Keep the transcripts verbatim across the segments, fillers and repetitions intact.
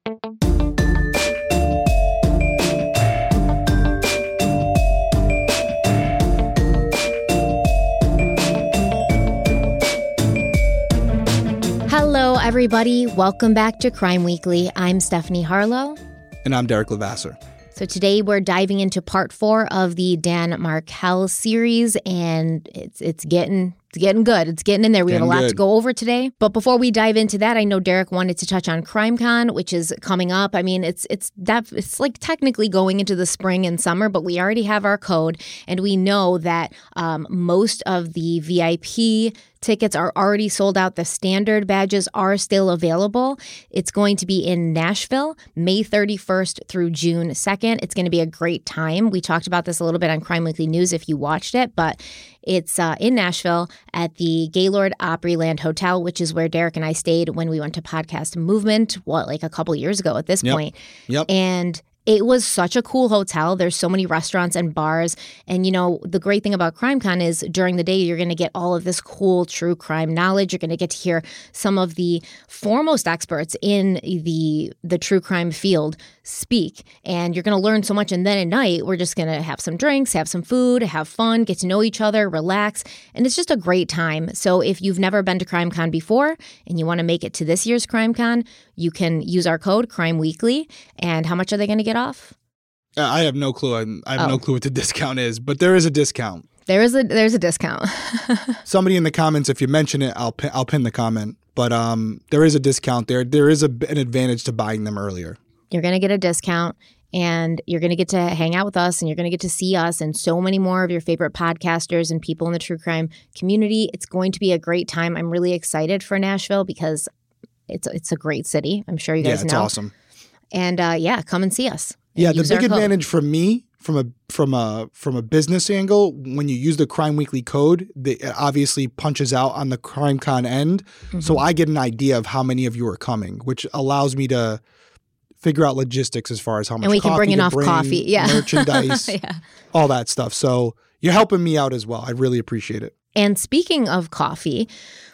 Hello, everybody. Welcome back to Crime Weekly. I'm Stephanie Harlow. And I'm Derek Levasseur. So today we're diving into part four of the Dan Markel series, and it's it's getting it's getting good. It's getting in there. We Getting have a lot good. to go over today. But before we dive into that, I know Derek wanted to touch on CrimeCon, which is coming up. I mean, it's it's that it's like technically going into the spring and summer, but we already have our code, and we know that um, most of the V I P tickets are already sold out. The standard badges are still available. It's going to be in Nashville, May thirty-first through June second. It's going to be a great time. We talked about this a little bit on Crime Weekly News if you watched it, but it's uh, in Nashville at the Gaylord Opryland Hotel, which is where Derek and I stayed when we went to Podcast Movement, what, like a couple years ago at this Yep. point. Yep. And it was such a cool hotel. There's so many restaurants and bars. And, you know, the great thing about CrimeCon is during the day, you're going to get all of this cool true crime knowledge. You're going to get to hear some of the foremost experts in the the true crime field speak. And you're going to learn so much. And then at night, we're just going to have some drinks, have some food, have fun, get to know each other, relax. And it's just a great time. So if you've never been to CrimeCon before and you want to make it to this year's CrimeCon, you can use our code Crime Weekly. And how much are they going to get off? Uh, I have no clue. I, I have Oh. no clue what the discount is, but there is a discount. There is a there's a discount. Somebody in the comments, if you mention it, I'll pin, I'll pin the comment. But um, there is a discount there. There is a, an advantage to buying them earlier. You're going to get a discount, and you're going to get to hang out with us, and you're going to get to see us and so many more of your favorite podcasters and people in the true crime community. It's going to be a great time. I'm really excited for Nashville because it's it's a great city. I'm sure you guys yeah, it's know. awesome. And uh, yeah, come and see us. and Yeah, the use our big code. advantage for me from a from a from a business angle, when you use the Crime Weekly code, the, it obviously punches out on the CrimeCon end. Mm-hmm. So I get an idea of how many of you are coming, which allows me to figure out logistics as far as how much And we can coffee bring to enough bring, coffee. Yeah. merchandise, Yeah. all that stuff. So you're helping me out as well. I really appreciate it. And speaking of coffee,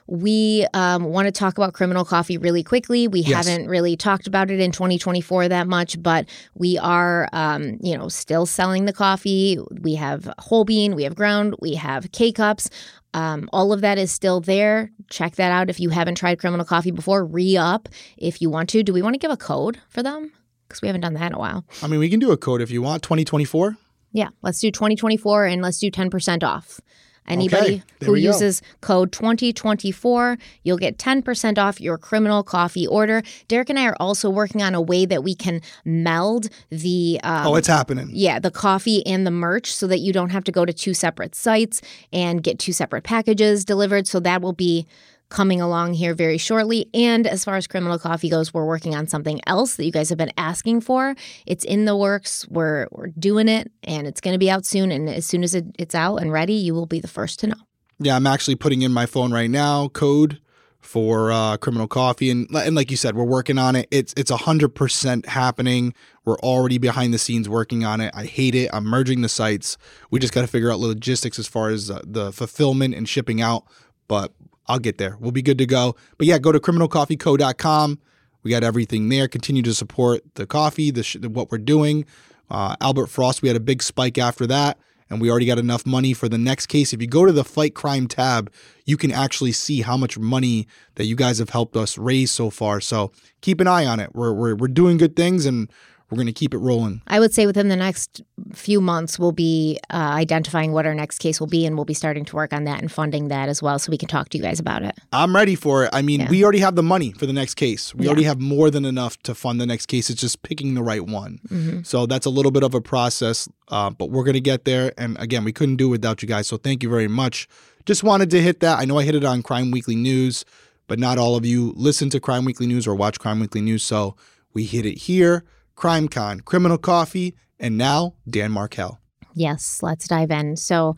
we um, want to talk about Criminal Coffee really quickly. We Yes. haven't really talked about it in twenty twenty-four that much, but we are, um, you know, still selling the coffee. We have whole bean, we have ground, we have K-Cups. Um, all of that is still there. Check that out if you haven't tried Criminal Coffee before. Re-up if you want to. Do we want to give a code for them? Because we haven't done that in a while. I mean, we can do a code if you want, twenty twenty-four. Yeah, let's do twenty twenty-four and let's do ten percent off. Anybody Okay, there who we go. uses code twenty twenty-four, you'll get ten percent off your Criminal Coffee order. Derek and I are also working on a way that we can meld the um, Oh, it's happening. yeah, the coffee and the merch so that you don't have to go to two separate sites and get two separate packages delivered. So that will be coming along here very shortly. And as far as Criminal Coffee goes, we're working on something else that you guys have been asking for. It's in the works. We're we're doing it, and it's going to be out soon. And as soon as it, it's out and ready, you will be the first to know. Yeah, I'm actually putting in my phone right now code for uh, Criminal Coffee, and and like you said, we're working on it. It's it's a hundred percent happening. We're already behind the scenes working on it. I hate it. I'm merging the sites. We just got to figure out logistics as far as uh, the fulfillment and shipping out, but I'll get there. We'll be good to go. But yeah, go to criminal coffee co dot com. We got everything there. Continue to support the coffee, the sh- what we're doing. Uh, Albert Frost, we had a big spike after that, and we already got enough money for the next case. If you go to the Fight Crime tab, you can actually see how much money that you guys have helped us raise so far. So keep an eye on it. We're we're we're doing good things, and we're going to keep it rolling. I would say within the next few months, we'll be uh, identifying what our next case will be, and we'll be starting to work on that and funding that as well so we can talk to you guys about it. I'm ready for it. I mean, Yeah. we already have the money for the next case. We Yeah. already have more than enough to fund the next case. It's just picking the right one. Mm-hmm. So that's a little bit of a process, uh, but we're going to get there. And again, we couldn't do it without you guys. So thank you very much. Just wanted to hit that. I know I hit it on Crime Weekly News, but not all of you listen to Crime Weekly News or watch Crime Weekly News. So we hit it here. CrimeCon, Criminal Coffee, and now Dan Markel. Yes, let's dive in. So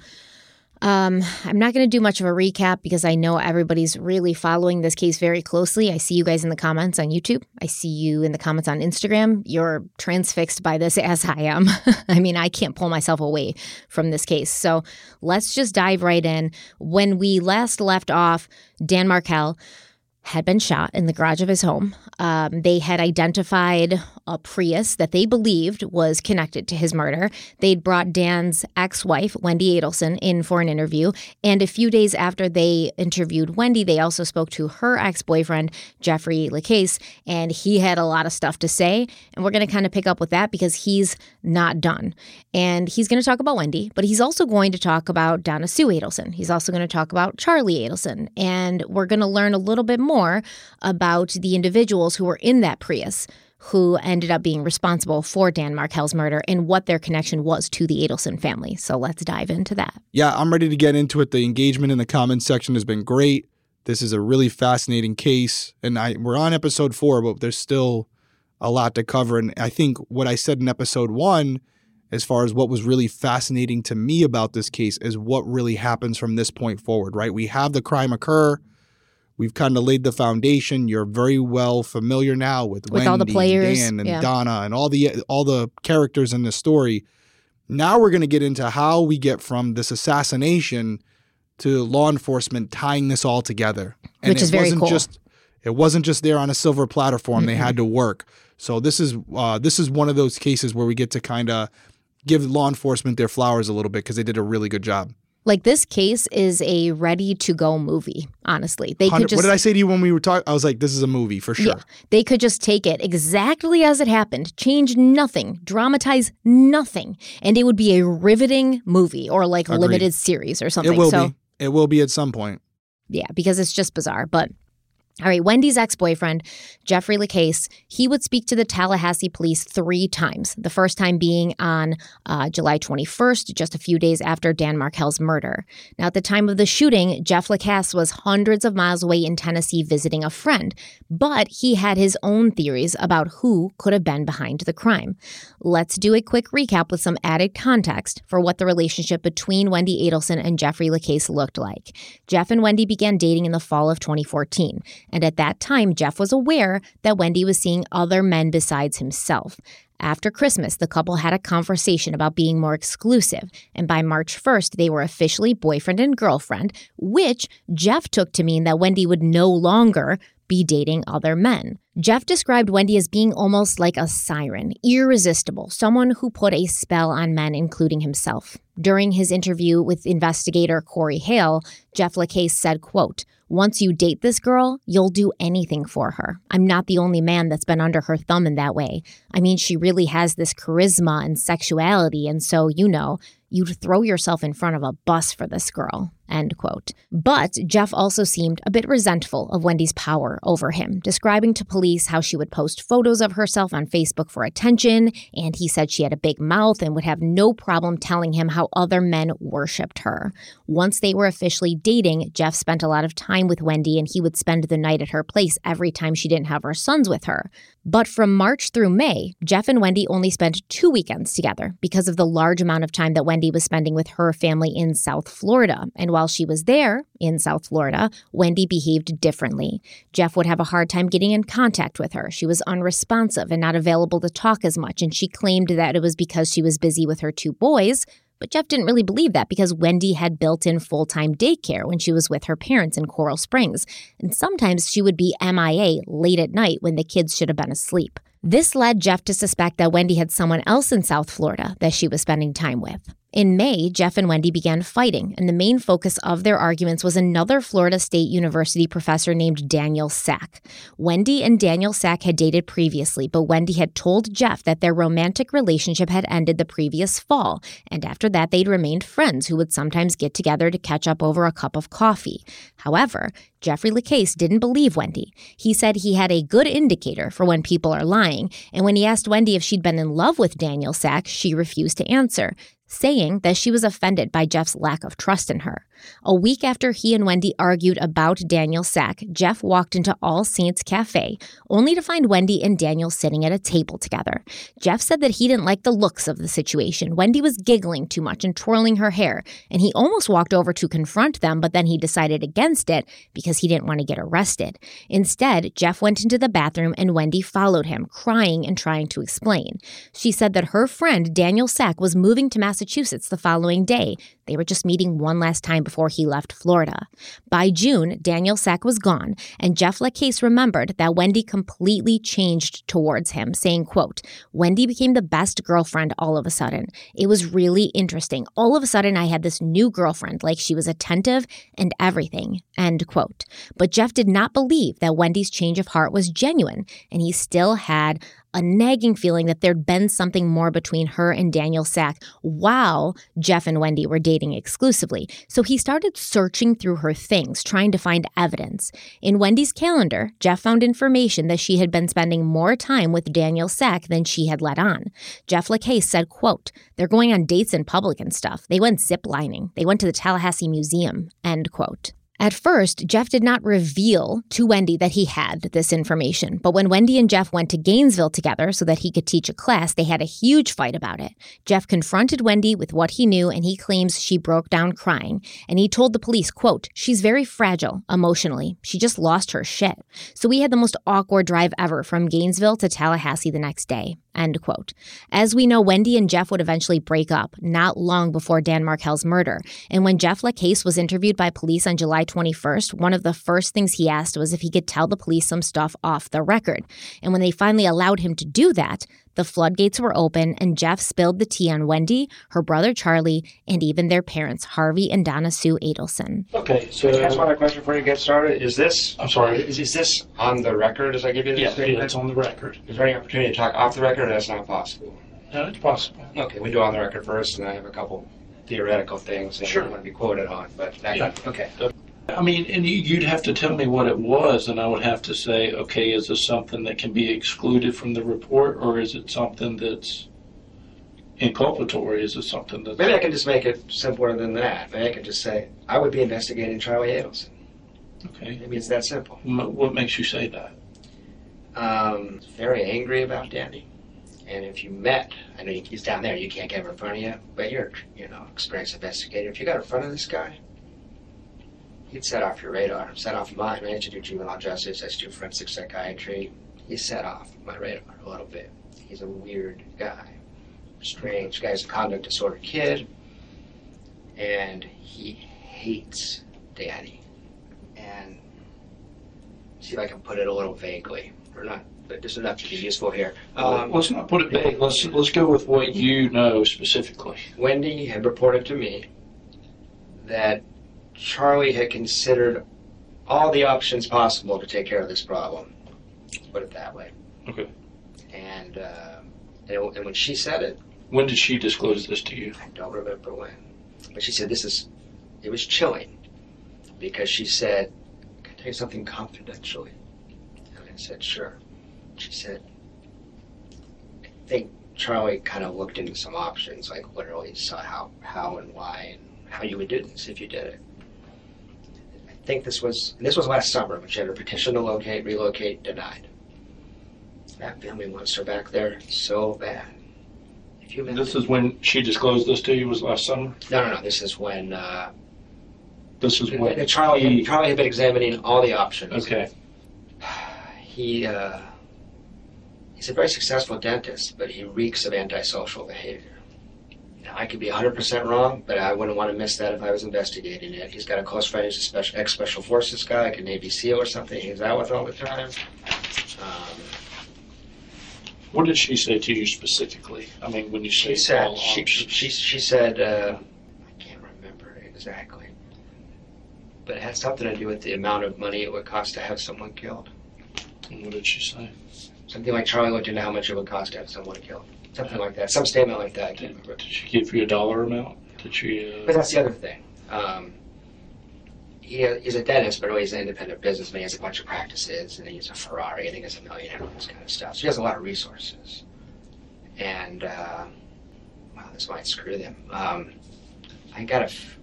um, I'm not going to do much of a recap because I know everybody's really following this case very closely. I see you guys in the comments on YouTube. I see you in the comments on Instagram. You're transfixed by this as I am. I mean, I can't pull myself away from this case. So let's just dive right in. When we last left off, Dan Markel had been shot in the garage of his home. Um, they had identified a Prius that they believed was connected to his murder. They'd brought Dan's ex-wife, Wendy Adelson, in for an interview. And a few days after they interviewed Wendy, they also spoke to her ex-boyfriend, Jeffrey LaCase, and he had a lot of stuff to say. And we're going to kind of pick up with that because he's not done. And he's going to talk about Wendy, but he's also going to talk about Donna Sue Adelson. He's also going to talk about Charlie Adelson. And we're going to learn a little bit more more about the individuals who were in that Prius who ended up being responsible for Dan Markel's murder and what their connection was to the Adelson family. So let's dive into that. Yeah, I'm ready to get into it. The engagement in the comments section has been great. This is a really fascinating case. And I we're on episode four, but there's still a lot to cover. And I think what I said in episode one, as far as what was really fascinating to me about this case, is what really happens from this point forward, right? We have the crime occur. We've kind of laid the foundation. You're very well familiar now with, with Wendy, all the players, Dan, and yeah. Donna, and all the all the characters in this story. Now we're going to get into how we get from this assassination to law enforcement tying this all together, and which is very cool. Just, it wasn't just there on a silver platter for them. Mm-hmm. They had to work. So this is uh, this is one of those cases where we get to kind of give law enforcement their flowers a little bit because they did a really good job. Like, this case is a ready-to-go movie, honestly. They could just, what did I say to you when we were talking? I was like, this is a movie for sure. Yeah, they could just take it exactly as it happened, change nothing, dramatize nothing, and it would be a riveting movie or, like, a limited series or something. It will so, be. It will be at some point. Yeah, because it's just bizarre, but... All right, Wendy's ex-boyfriend, Jeffrey LaCase, he would speak to the Tallahassee police three times, the first time being on uh, July twenty-first, just a few days after Dan Markel's murder. Now, at the time of the shooting, Jeff LaCase was hundreds of miles away in Tennessee visiting a friend, but he had his own theories about who could have been behind the crime. Let's do a quick recap with some added context for what the relationship between Wendy Adelson and Jeffrey LaCase looked like. Jeff and Wendy began dating in the fall of twenty fourteen. And at that time, Jeff was aware that Wendy was seeing other men besides himself. After Christmas, the couple had a conversation about being more exclusive, and by March first, they were officially boyfriend and girlfriend, which Jeff took to mean that Wendy would no longer be dating other men. Jeff described Wendy as being almost like a siren, irresistible, someone who put a spell on men, including himself. During his interview with investigator Corey Hale, Jeff LaCase said, quote, "Once you date this girl, you'll do anything for her. I'm not the only man that's been under her thumb in that way. I mean, she really has this charisma and sexuality, and so, you know, you'd throw yourself in front of a bus for this girl." End quote. But Jeff also seemed a bit resentful of Wendy's power over him, describing to police how she would post photos of herself on Facebook for attention, and he said she had a big mouth and would have no problem telling him how other men worshipped her. Once they were officially dating, Jeff spent a lot of time with Wendy, and he would spend the night at her place every time she didn't have her sons with her. But from March through May, Jeff and Wendy only spent two weekends together because of the large amount of time that Wendy was spending with her family in South Florida. And while she was there in South Florida, Wendy behaved differently. Jeff would have a hard time getting in contact with her. She was unresponsive and not available to talk as much, and she claimed that it was because she was busy with her two boys. But Jeff didn't really believe that because Wendy had built-in full-time daycare when she was with her parents in Coral Springs, and sometimes she would be M I A late at night when the kids should have been asleep. This led Jeff to suspect that Wendy had someone else in South Florida that she was spending time with. In May, Jeff and Wendy began fighting, and the main focus of their arguments was another Florida State University professor named Daniel Sack. Wendy and Daniel Sack had dated previously, but Wendy had told Jeff that their romantic relationship had ended the previous fall, and after that they'd remained friends who would sometimes get together to catch up over a cup of coffee. However, Jeffrey LaCase didn't believe Wendy. He said he had a good indicator for when people are lying, and when he asked Wendy if she'd been in love with Daniel Sack, she refused to answer, saying that she was offended by Jeff's lack of trust in her. A week after he and Wendy argued about Daniel Sack, Jeff walked into All Saints Cafe, only to find Wendy and Daniel sitting at a table together. Jeff said that he didn't like the looks of the situation. Wendy was giggling too much and twirling her hair, and he almost walked over to confront them, but then he decided against it because he didn't want to get arrested. Instead, Jeff went into the bathroom and Wendy followed him, crying and trying to explain. She said that her friend, Daniel Sack, was moving to Massachusetts the following day. They were just meeting one last time before before he left Florida. By June, Daniel Sack was gone, and Jeff LaCase remembered that Wendy completely changed towards him, saying, quote, Wendy became the best girlfriend all of a sudden. It was really interesting. All of a sudden, I had this new girlfriend, like she was attentive and everything, end quote. But Jeff did not believe that Wendy's change of heart was genuine, and he still had a nagging feeling that there'd been something more between her and Daniel Sack while Jeff and Wendy were dating exclusively. So he started searching through her things, trying to find evidence. In Wendy's calendar, Jeff found information that she had been spending more time with Daniel Sack than she had let on. Jeff LaCase said, quote, they're going on dates in public and stuff. They went ziplining. They went to the Tallahassee Museum, end quote. At first, Jeff did not reveal to Wendy that he had this information, but when Wendy and Jeff went to Gainesville together so that he could teach a class, they had a huge fight about it. Jeff confronted Wendy with what he knew, and he claims she broke down crying. And he told the police, quote, she's very fragile emotionally. She just lost her shit. So we had the most awkward drive ever from Gainesville to Tallahassee the next day. End quote. As we know, Wendy and Jeff would eventually break up not long before Dan Markel's murder. And when Jeff LaCase was interviewed by police on July twenty-first, one of the first things he asked was if he could tell the police some stuff off the record. And when they finally allowed him to do that, the floodgates were open and Jeff spilled the tea on Wendy, her brother Charlie, and even their parents, Harvey and Donna Sue Adelson. Okay, so Can I ask one question before you get started? Is this, I'm sorry. is, is this on the record as I give you this Yeah, statement? it's on the record. Is there any opportunity to talk off the record, or that's not possible? No, it's possible. Okay, we do on the record first, and I have a couple theoretical things that Sure. I want to be quoted on, but that, Yeah. okay. I mean, and you- you'd have to tell me what it was, and I would have to say, okay, is this something that can be excluded from the report, or is it something that's inculpatory? Is it something that's... Maybe I can just make it simpler than that. Maybe I can just say, I would be investigating Charlie Adelson. Okay. Maybe it's that simple. M- What makes you say that? Um, very angry about Danny. And if you met, I know he's down there, you can't get him in front of you, but you're, you know, experienced investigator. If you got in front of this guy, he'd set off your radar, set off mine. I used to do juvenile justice, I used to do forensic psychiatry. He set off my radar a little bit. He's a weird guy, strange guy. He's a conduct disorder kid, and he hates Danny. And see if I can put it a little vaguely, or not, but just enough to be useful here. Um, Let's not put it vague. Let's let's go with what you know specifically. Wendy had reported to me that Charlie had considered all the options possible to take care of this problem. Put it that way. Okay. And, uh, and and when she said it, When did she disclose this to you? I don't remember when, but she said this is, it was chilling, because she said, can I tell you something confidentially? And I said, sure. She said, I think Charlie kind of looked into some options, like literally saw how, how and why and how you would do this if you did it. I think this was, and this was last summer, when she had her petition to locate, relocate, denied. That family wants her back there so bad. If you This is when she disclosed this to you, was last summer? No, no, no. This is when uh, This is when uh, Charlie, he- Charlie had been examining all the options. Okay. He uh, he's a very successful dentist, but he reeks of antisocial behavior. Now, I could be one hundred percent wrong, but I wouldn't want to miss that if I was investigating it. He's got a close friend who's a special, ex-special forces guy, like a Navy SEAL or something. He hangs out with all the time. Um, What did she say to you specifically? I mean, when you say She said, all she, options. she, she said, uh, I can't remember exactly, but it had something to do with the amount of money it would cost to have someone killed. And what did she say? Something like Charlie looked into how much it would cost to have someone killed. Something like that. Some statement like that, I can't remember. Did she give you a dollar amount? Did she? Uh... But that's the other thing. Um, he, he's a dentist, but he's an independent businessman. He has a bunch of practices, and he's a Ferrari. I think he's a millionaire, all this kind of stuff. So he has a lot of resources. And, uh, wow, this might screw them. Um, I got a... F-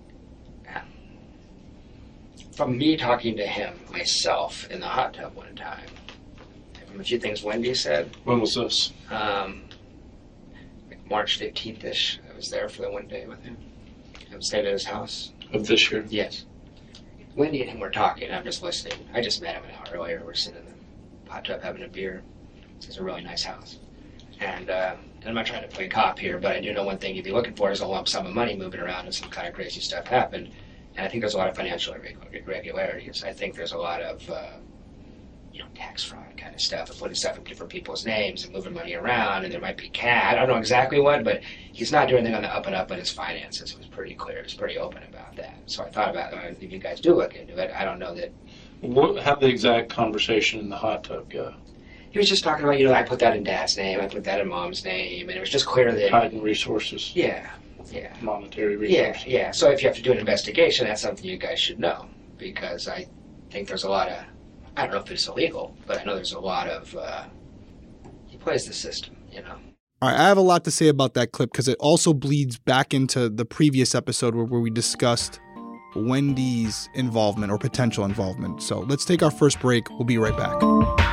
from me talking to him myself in the hot tub one time, from a few things Wendy said, When was this? um, like March fifteenth-ish, I was there for the one day with him. I was staying at his house. Of this year? Yes. Wendy and him were talking. I'm just listening. I just met him an hour earlier. We're sitting in the hot tub having a beer. It's a really nice house. And, uh, and I'm not trying to play cop here, but I do know one thing you'd be looking for is a lump sum of money moving around and some kind of crazy stuff happened. And I think there's a lot of financial irregularities. I think there's a lot of, uh, you know, tax fraud kind of stuff, and putting stuff in different people's names and moving money around, and there might be cash. I don't know exactly what, but he's not doing anything on the up and up in his finances. It was pretty clear. It was pretty open about that. So I thought about, uh, if you guys do look into it, I don't know that. What, how the exact conversation in the hot tub go? He was just talking about, you know, I put that in Dad's name, I put that in Mom's name, and it was just clear that... Hiding resources. Yeah, yeah. Monetary resources. Yeah, yeah. So if you have to do an investigation, that's something you guys should know, because I think there's a lot of... I don't know if it's illegal, but I know there's a lot of... Uh, he plays the system, you know. All right, I have a lot to say about that clip because it also bleeds back into the previous episode where, where we discussed Wendy's involvement or potential involvement. So let's take our first break. We'll be right back.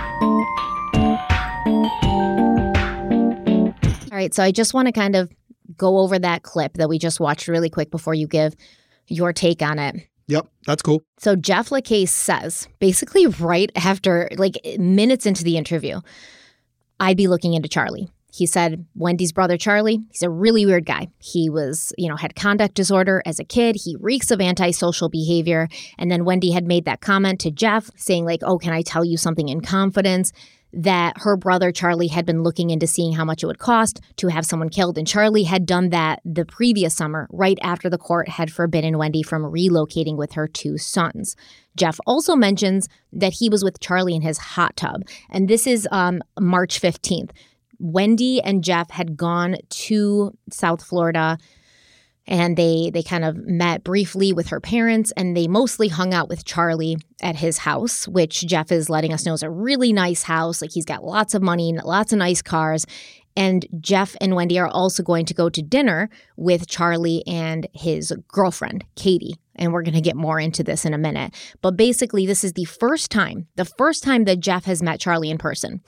All right, so I just want to kind of go over that clip that we just watched really quick before you give your take on it. Yep, that's cool. So Jeff LaCaisse says, basically right after, like minutes into the interview, I'd be looking into Charlie. He said, Wendy's brother, Charlie, he's a really weird guy. He was, you know, had conduct disorder as a kid. He reeks of antisocial behavior. And then Wendy had made that comment to Jeff saying like, oh, can I tell you something in confidence? That her brother, Charlie, had been looking into seeing how much it would cost to have someone killed. And Charlie had done that the previous summer, right after the court had forbidden Wendy from relocating with her two sons. Jeff also mentions that he was with Charlie in his hot tub. And this is um, March fifteenth. Wendy and Jeff had gone to South Florida and they they kind of met briefly with her parents, and they mostly hung out with Charlie at his house, which Jeff is letting us know is a really nice house. Like he's got lots of money, lots of nice cars. And Jeff and Wendy are also going to go to dinner with Charlie and his girlfriend, Katie. And we're going to get more into this in a minute. But basically, this is the first time, the first time that Jeff has met Charlie in person.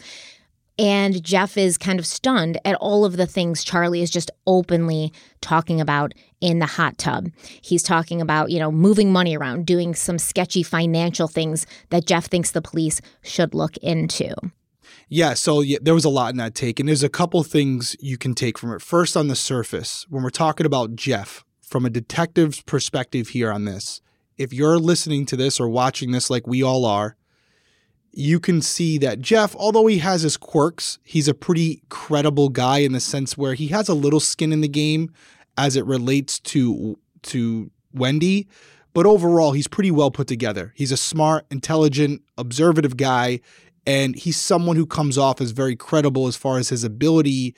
And Jeff is kind of stunned at all of the things Charlie is just openly talking about in the hot tub. He's talking about, you know, moving money around, doing some sketchy financial things that Jeff thinks the police should look into. Yeah, so yeah, there was a lot in that take, and there's a couple things you can take from it. First, on the surface, when we're talking about Jeff, from a detective's perspective here on this, if you're listening to this or watching this like we all are, you can see that Jeff, although he has his quirks, he's a pretty credible guy in the sense where he has a little skin in the game as it relates to to Wendy. But overall, he's pretty well put together. He's a smart, intelligent, observative guy, and he's someone who comes off as very credible as far as his ability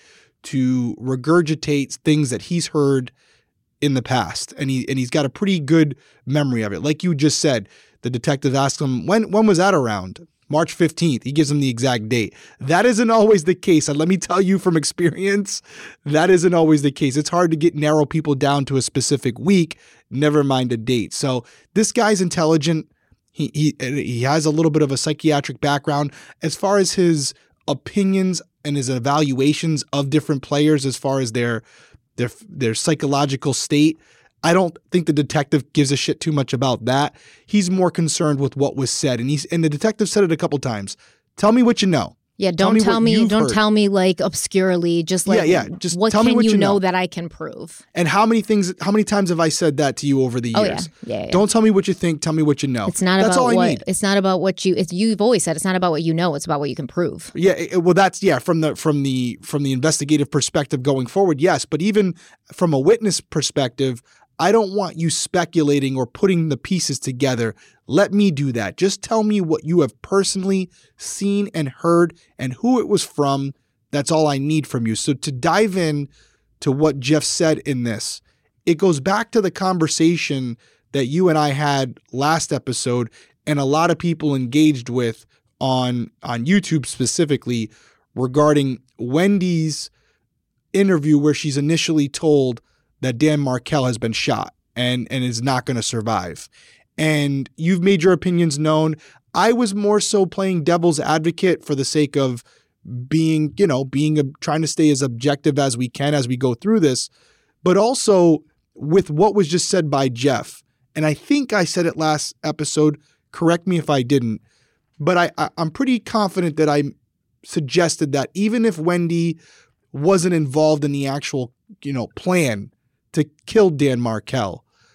to regurgitate things that he's heard in the past. And he and he's got a pretty good memory of it. Like you just said, the detective asked him, when when was that around? March fifteenth. He gives him the exact date. That isn't always the case. And let me tell you from experience, that isn't always the case. It's hard to get narrow people down to a specific week, never mind a date. So this guy's intelligent. He he he has a little bit of a psychiatric background as far as his opinions and his evaluations of different players as far as their their their psychological state. I don't think the detective gives a shit too much about that. He's more concerned with what was said. And he's and the detective said it a couple times. Tell me what you know. Yeah, don't tell me, tell me don't heard. tell me like obscurely, just like yeah, yeah. Just what tell can me what you you know, know that I can prove? And how many things how many times have I said that to you over the years? Oh, yeah. Yeah, yeah. Don't tell me what you think, tell me what you know. It's not that's about all what I need. It's not about what you it's you've always said it's not about what you know, it's about what you can prove. Yeah, it, well that's yeah, from the from the from the investigative perspective going forward, yes, but even from a witness perspective, I don't want you speculating or putting the pieces together. Let me do that. Just tell me what you have personally seen and heard and who it was from. That's all I need from you. So to dive in to what Jeff said in this, it goes back to the conversation that you and I had last episode and a lot of people engaged with on, on YouTube specifically regarding Wendy's interview where she's initially told that Dan Markel has been shot and, and is not going to survive. And you've made your opinions known. I was more so playing devil's advocate for the sake of being, you know, being a, trying to stay as objective as we can as we go through this, but also with what was just said by Jeff. And I think I said it last episode. Correct me if I didn't, but I, I I'm pretty confident that I suggested that even if Wendy wasn't involved in the actual, you know, plan to kill Dan Markel,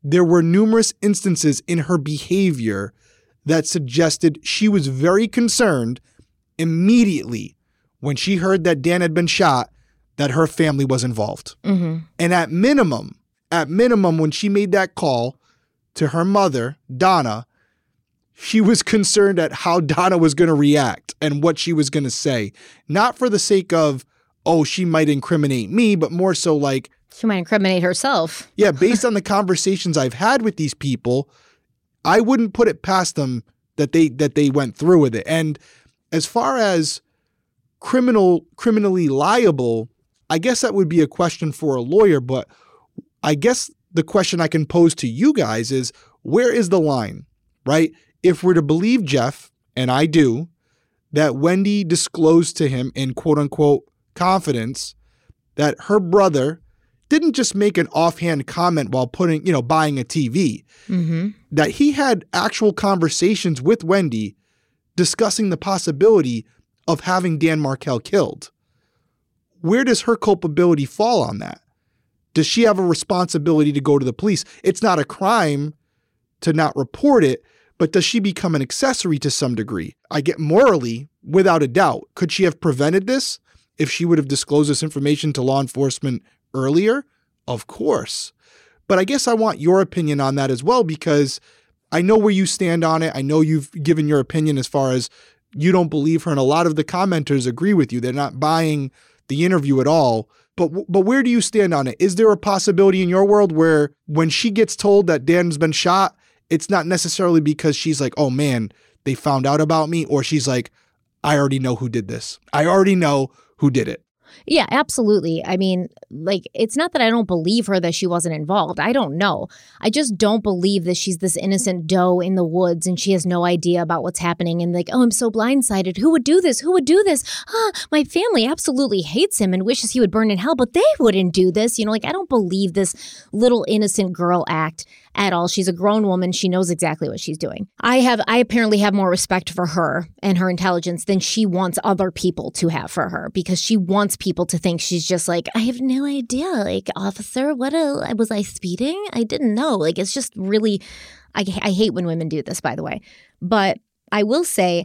there were numerous instances in her behavior that suggested she was very concerned immediately when she heard that Dan had been shot, that her family was involved. Mm-hmm. And at minimum, at minimum, when she made that call to her mother, Donna, she was concerned at how Donna was going to react and what she was going to say. Not for the sake of, oh, she might incriminate me, but more so like, she might incriminate herself. Yeah, based on the conversations I've had with these people, I wouldn't put it past them that they that they went through with it. And as far as criminal criminally liable, I guess that would be a question for a lawyer, but I guess the question I can pose to you guys is, where is the line, right? If we're to believe Jeff, and I do, that Wendy disclosed to him in quote unquote confidence that her brother didn't just make an offhand comment while putting, you know, buying a T V, mm-hmm. that he had actual conversations with Wendy discussing the possibility of having Dan Markel killed. Where does her culpability fall on that? Does she have a responsibility to go to the police? It's not a crime to not report it, but does she become an accessory to some degree? I get morally, without a doubt, could she have prevented this if she would have disclosed this information to law enforcement earlier? Of course. But I guess I want your opinion on that as well, because I know where you stand on it. I know you've given your opinion as far as you don't believe her, and a lot of the commenters agree with you. They're not buying the interview at all. But but where do you stand on it? Is there a possibility in your world where when she gets told that Dan's been shot, it's not necessarily because she's like, oh man, they found out about me, or she's like, I already know who did this. I already know who did it. Yeah, absolutely. I mean, like, it's not that I don't believe her that she wasn't involved. I don't know. I just don't believe that she's this innocent doe in the woods and she has no idea about what's happening. And like, oh, I'm so blindsided. Who would do this? Who would do this? Ah, my family absolutely hates him and wishes he would burn in hell, but they wouldn't do this. You know, like, I don't believe this little innocent girl act at all. She's a grown woman. She knows exactly what she's doing. I have, I apparently have more respect for her and her intelligence than she wants other people to have for her, because she wants people to think she's just like, I have no idea. Like, officer, what a, was I speeding? I didn't know. Like, it's just really, I, I hate when women do this, by the way. But I will say,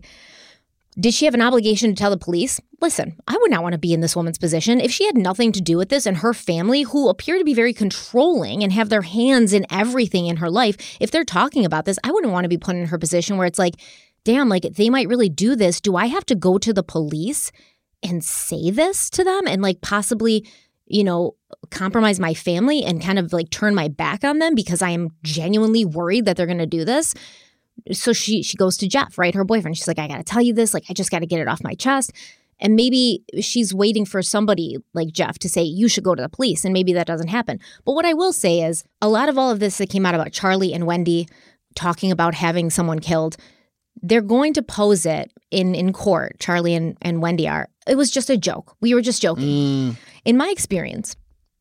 did she have an obligation to tell the police? Listen, I would not want to be in this woman's position. If she had nothing to do with this, and her family, who appear to be very controlling and have their hands in everything in her life, if they're talking about this, I wouldn't want to be put in her position where it's like, damn, like, they might really do this. Do I have to go to the police and say this to them and like possibly, you know, compromise my family and kind of like turn my back on them because I am genuinely worried that they're going to do this? So she she goes to Jeff, right, her boyfriend. She's like, I got to tell you this. Like, I just got to get it off my chest. And maybe she's waiting for somebody like Jeff to say, you should go to the police. And maybe that doesn't happen. But what I will say is a lot of all of this that came out about Charlie and Wendy talking about having someone killed, they're going to pose it in, in court. Charlie and, and Wendy are. It was just a joke. We were just joking. Mm. In my experience,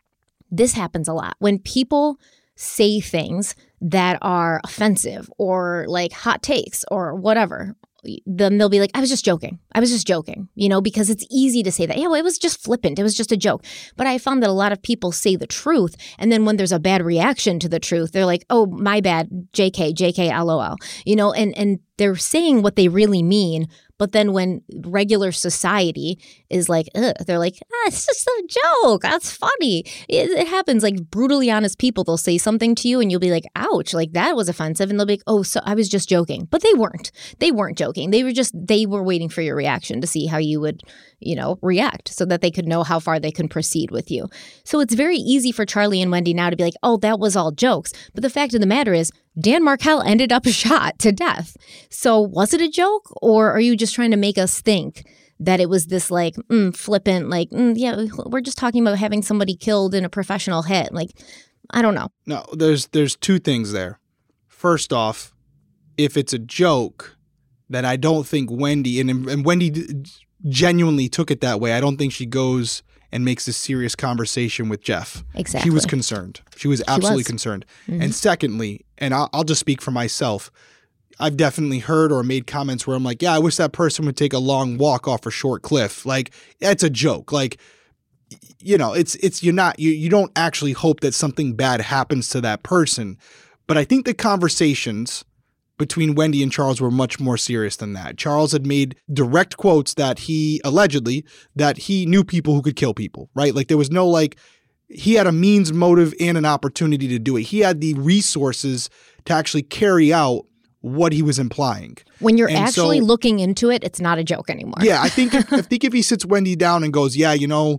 this happens a lot. When people say things that are offensive or like hot takes or whatever, then they'll be like, I was just joking. I was just joking, you know, because it's easy to say that. Yeah, well, it was just flippant. It was just a joke. But I found that a lot of people say the truth. And then when there's a bad reaction to the truth, they're like, oh, my bad, J K, J K, L O L, you know, and, and they're saying what they really mean. But then when regular society is like, ugh, they're like, ah, it's just a joke. That's funny. It, it happens. Like, brutally honest people, they'll say something to you and you'll be like, ouch, like that was offensive. And they'll be like, oh, so I was just joking. But they weren't. They weren't joking. They were just, they were waiting for your reaction to see how you would, you know, react so that they could know how far they can proceed with you. So it's very easy for Charlie and Wendy now to be like, oh, that was all jokes. But the fact of the matter is, Dan Markel ended up shot to death. So was it a joke, or are you just trying to make us think that it was this like mm, flippant, like, mm, yeah, we're just talking about having somebody killed in a professional hit? Like, I don't know. No, there's there's two things there. First off, if it's a joke, then I don't think Wendy, and, and Wendy genuinely took it that way. I don't think she goes and makes a serious conversation with Jeff. Exactly. She was concerned. She was absolutely was. concerned. Mm-hmm. And secondly, and I'll, I'll just speak for myself, I've definitely heard or made comments where I'm like, yeah, I wish that person would take a long walk off a short cliff. Like, it's a joke. Like, you know, it's, it's, you're not, you, you don't actually hope that something bad happens to that person. But I think the conversations between Wendy and Charles were much more serious than that. Charles had made direct quotes that he allegedly that he knew people who could kill people, right? Like there was no like, he had a means, motive, and an opportunity to do it. He had the resources to actually carry out what he was implying. When you're And actually so- looking into it, it's not a joke anymore. Yeah, I think if, I think if he sits Wendy down and goes, yeah, you know,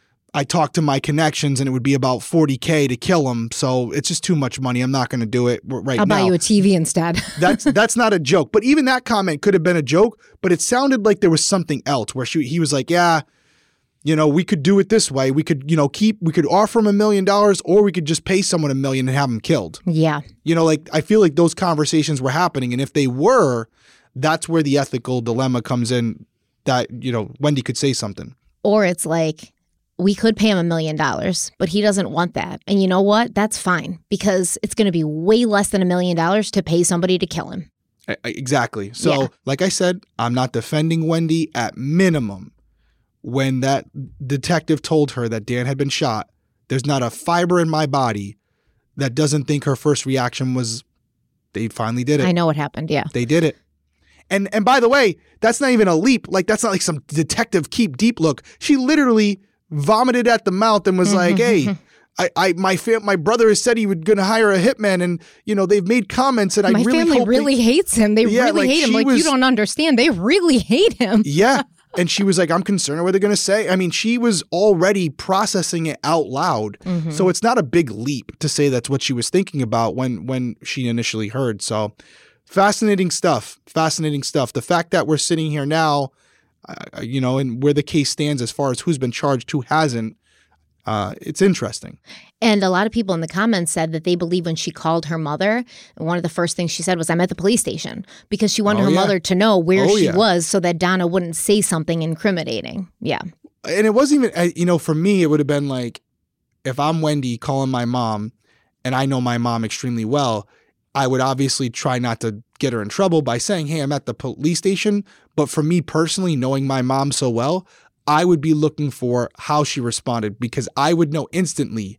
I talked to my connections and it would be about forty K to kill him. So it's just too much money. I'm not going to do it right I'll now. buy you a T V instead. that's that's not a joke. But even that comment could have been a joke, but it sounded like there was something else where she, he was like, yeah, you know, we could do it this way. We could, you know, keep, we could offer him a million dollars or we could just pay someone a million and have him killed. Yeah. You know, like I feel like those conversations were happening. And if they were, that's where the ethical dilemma comes in that, you know, Wendy could say something. Or it's like, we could pay him a million dollars, but he doesn't want that. And you know what? That's fine because it's going to be way less than a million dollars to pay somebody to kill him. I- I- Exactly. So, Yeah. like I said, I'm not defending Wendy. At minimum, when that detective told her that Dan had been shot, there's not a fiber in my body that doesn't think her first reaction was they finally did it. I know what happened. Yeah. They did it. And and by the way, that's not even a leap. Like that's not like some detective keep deep look. She literally vomited at the mouth and was like, "Hey, I, I my fam- my brother has said he was going to hire a hitman, and you know they've made comments, and I My really family hope really they- hates him. They Yeah, really like, hate him. she Like, was- you don't understand. They really hate him. Yeah." And she was like, I'm concerned what they're going to say. I mean, she was already processing it out loud. Mm-hmm. So it's not a big leap to say that's what she was thinking about when when she initially heard. So fascinating stuff. Fascinating stuff. The fact that we're sitting here now, uh, you know, and where the case stands as far as who's been charged, who hasn't, uh, it's interesting. And a lot of people in the comments said that they believe when she called her mother, one of the first things she said was, I'm at the police station, because she wanted Oh, her yeah. mother to know where Oh, she yeah. was so that Donna wouldn't say something incriminating. Yeah. And it wasn't even, uh, you know, for me, it would have been like, if I'm Wendy calling my mom and I know my mom extremely well, I would obviously try not to get her in trouble by saying, hey, I'm at the police station. But for me personally, knowing my mom so well, I would be looking for how she responded because I would know instantly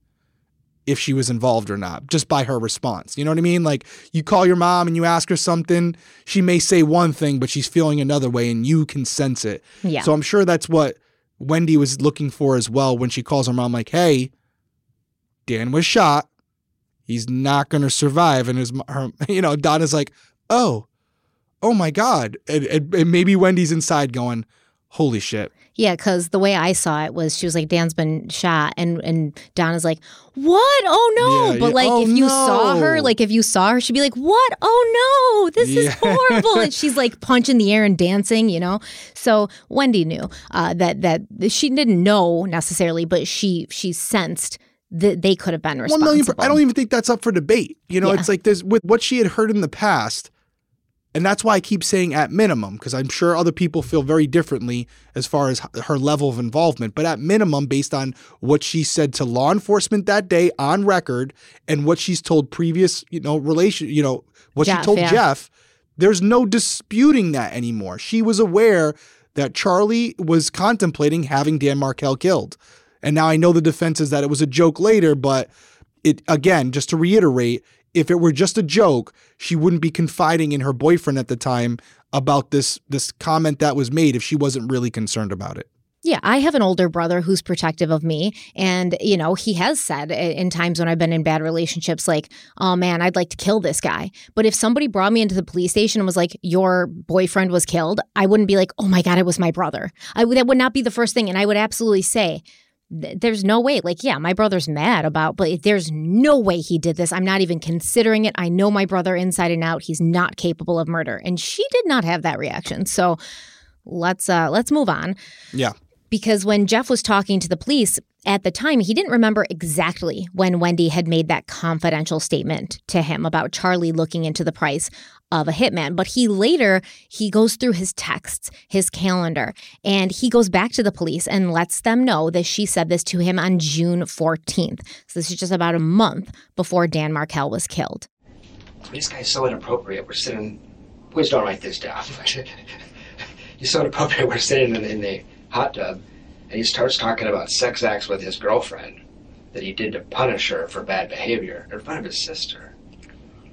if she was involved or not, just by her response. You know what I mean? Like you call your mom and you ask her something, she may say one thing, but she's feeling another way and you can sense it. Yeah. So I'm sure that's what Wendy was looking for as well when she calls her mom like, hey, Dan was shot. He's not going to survive. And his, her, you know, Donna's like, oh, oh my God. And, and, and maybe Wendy's inside going, holy shit. Yeah, because the way I saw it was she was like, Dan's been shot. And, and Donna's like, what? Oh, no. Yeah, but yeah. like, Oh, if you saw her, no. like, if you saw her, she'd be like, what? Oh, no. This is Yeah. horrible. And she's like punching the air and dancing, you know? So Wendy knew uh, that that she didn't know necessarily, but she she sensed that they could have been One responsible. million. Per- I don't even think that's up for debate. You know, Yeah. it's like there's with what she had heard in the past. And that's why I keep saying at minimum, because I'm sure other people feel very differently as far as her level of involvement. But at minimum, based on what she said to law enforcement that day on record and what she's told previous, you know, relation, you know, what Jeff, she told yeah. Jeff, there's no disputing that anymore. She was aware that Charlie was contemplating having Dan Markel killed. And now I know the defense is that it was a joke later, but it again, just to reiterate, if it were just a joke, she wouldn't be confiding in her boyfriend at the time about this this comment that was made if she wasn't really concerned about it. Yeah, I have an older brother who's protective of me. And, you know, he has said in times when I've been in bad relationships, like, oh, man, I'd like to kill this guy. But if somebody brought me into the police station and was like, your boyfriend was killed, I wouldn't be like, oh, my God, it was my brother. I would, that would not be the first thing. And I would absolutely say, there's no way. Like, yeah, my brother's mad about, but there's no way he did this. I'm not even considering it. I know my brother inside and out. He's not capable of murder. And she did not have that reaction. So let's uh, let's move on. Yeah. Because when Jeff was talking to the police at the time, he didn't remember exactly when Wendy had made that confidential statement to him about Charlie looking into the price of a hitman. But he later, he goes through his texts, his calendar, and he goes back to the police and lets them know that she said this to him on June fourteenth. So this is just about a month before Dan Markel was killed. This guy's so inappropriate. We're sitting. Please don't write this down. He's so inappropriate. We're sitting in, in the hot tub, and he starts talking about sex acts with his girlfriend that he did to punish her for bad behavior in front of his sister.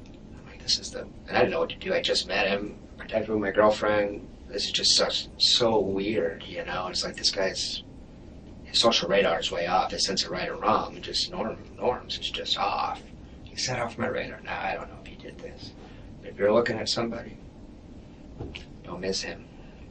this is the, and I didn't know what to do. I just met him, protected with my girlfriend. This is just such, so weird, you know? It's like this guy's, his social radar is way off. His sense of right and wrong, and just norm, norms is just off. He set off my radar. Now, I don't know if he did this. But if you're looking at somebody, don't miss him.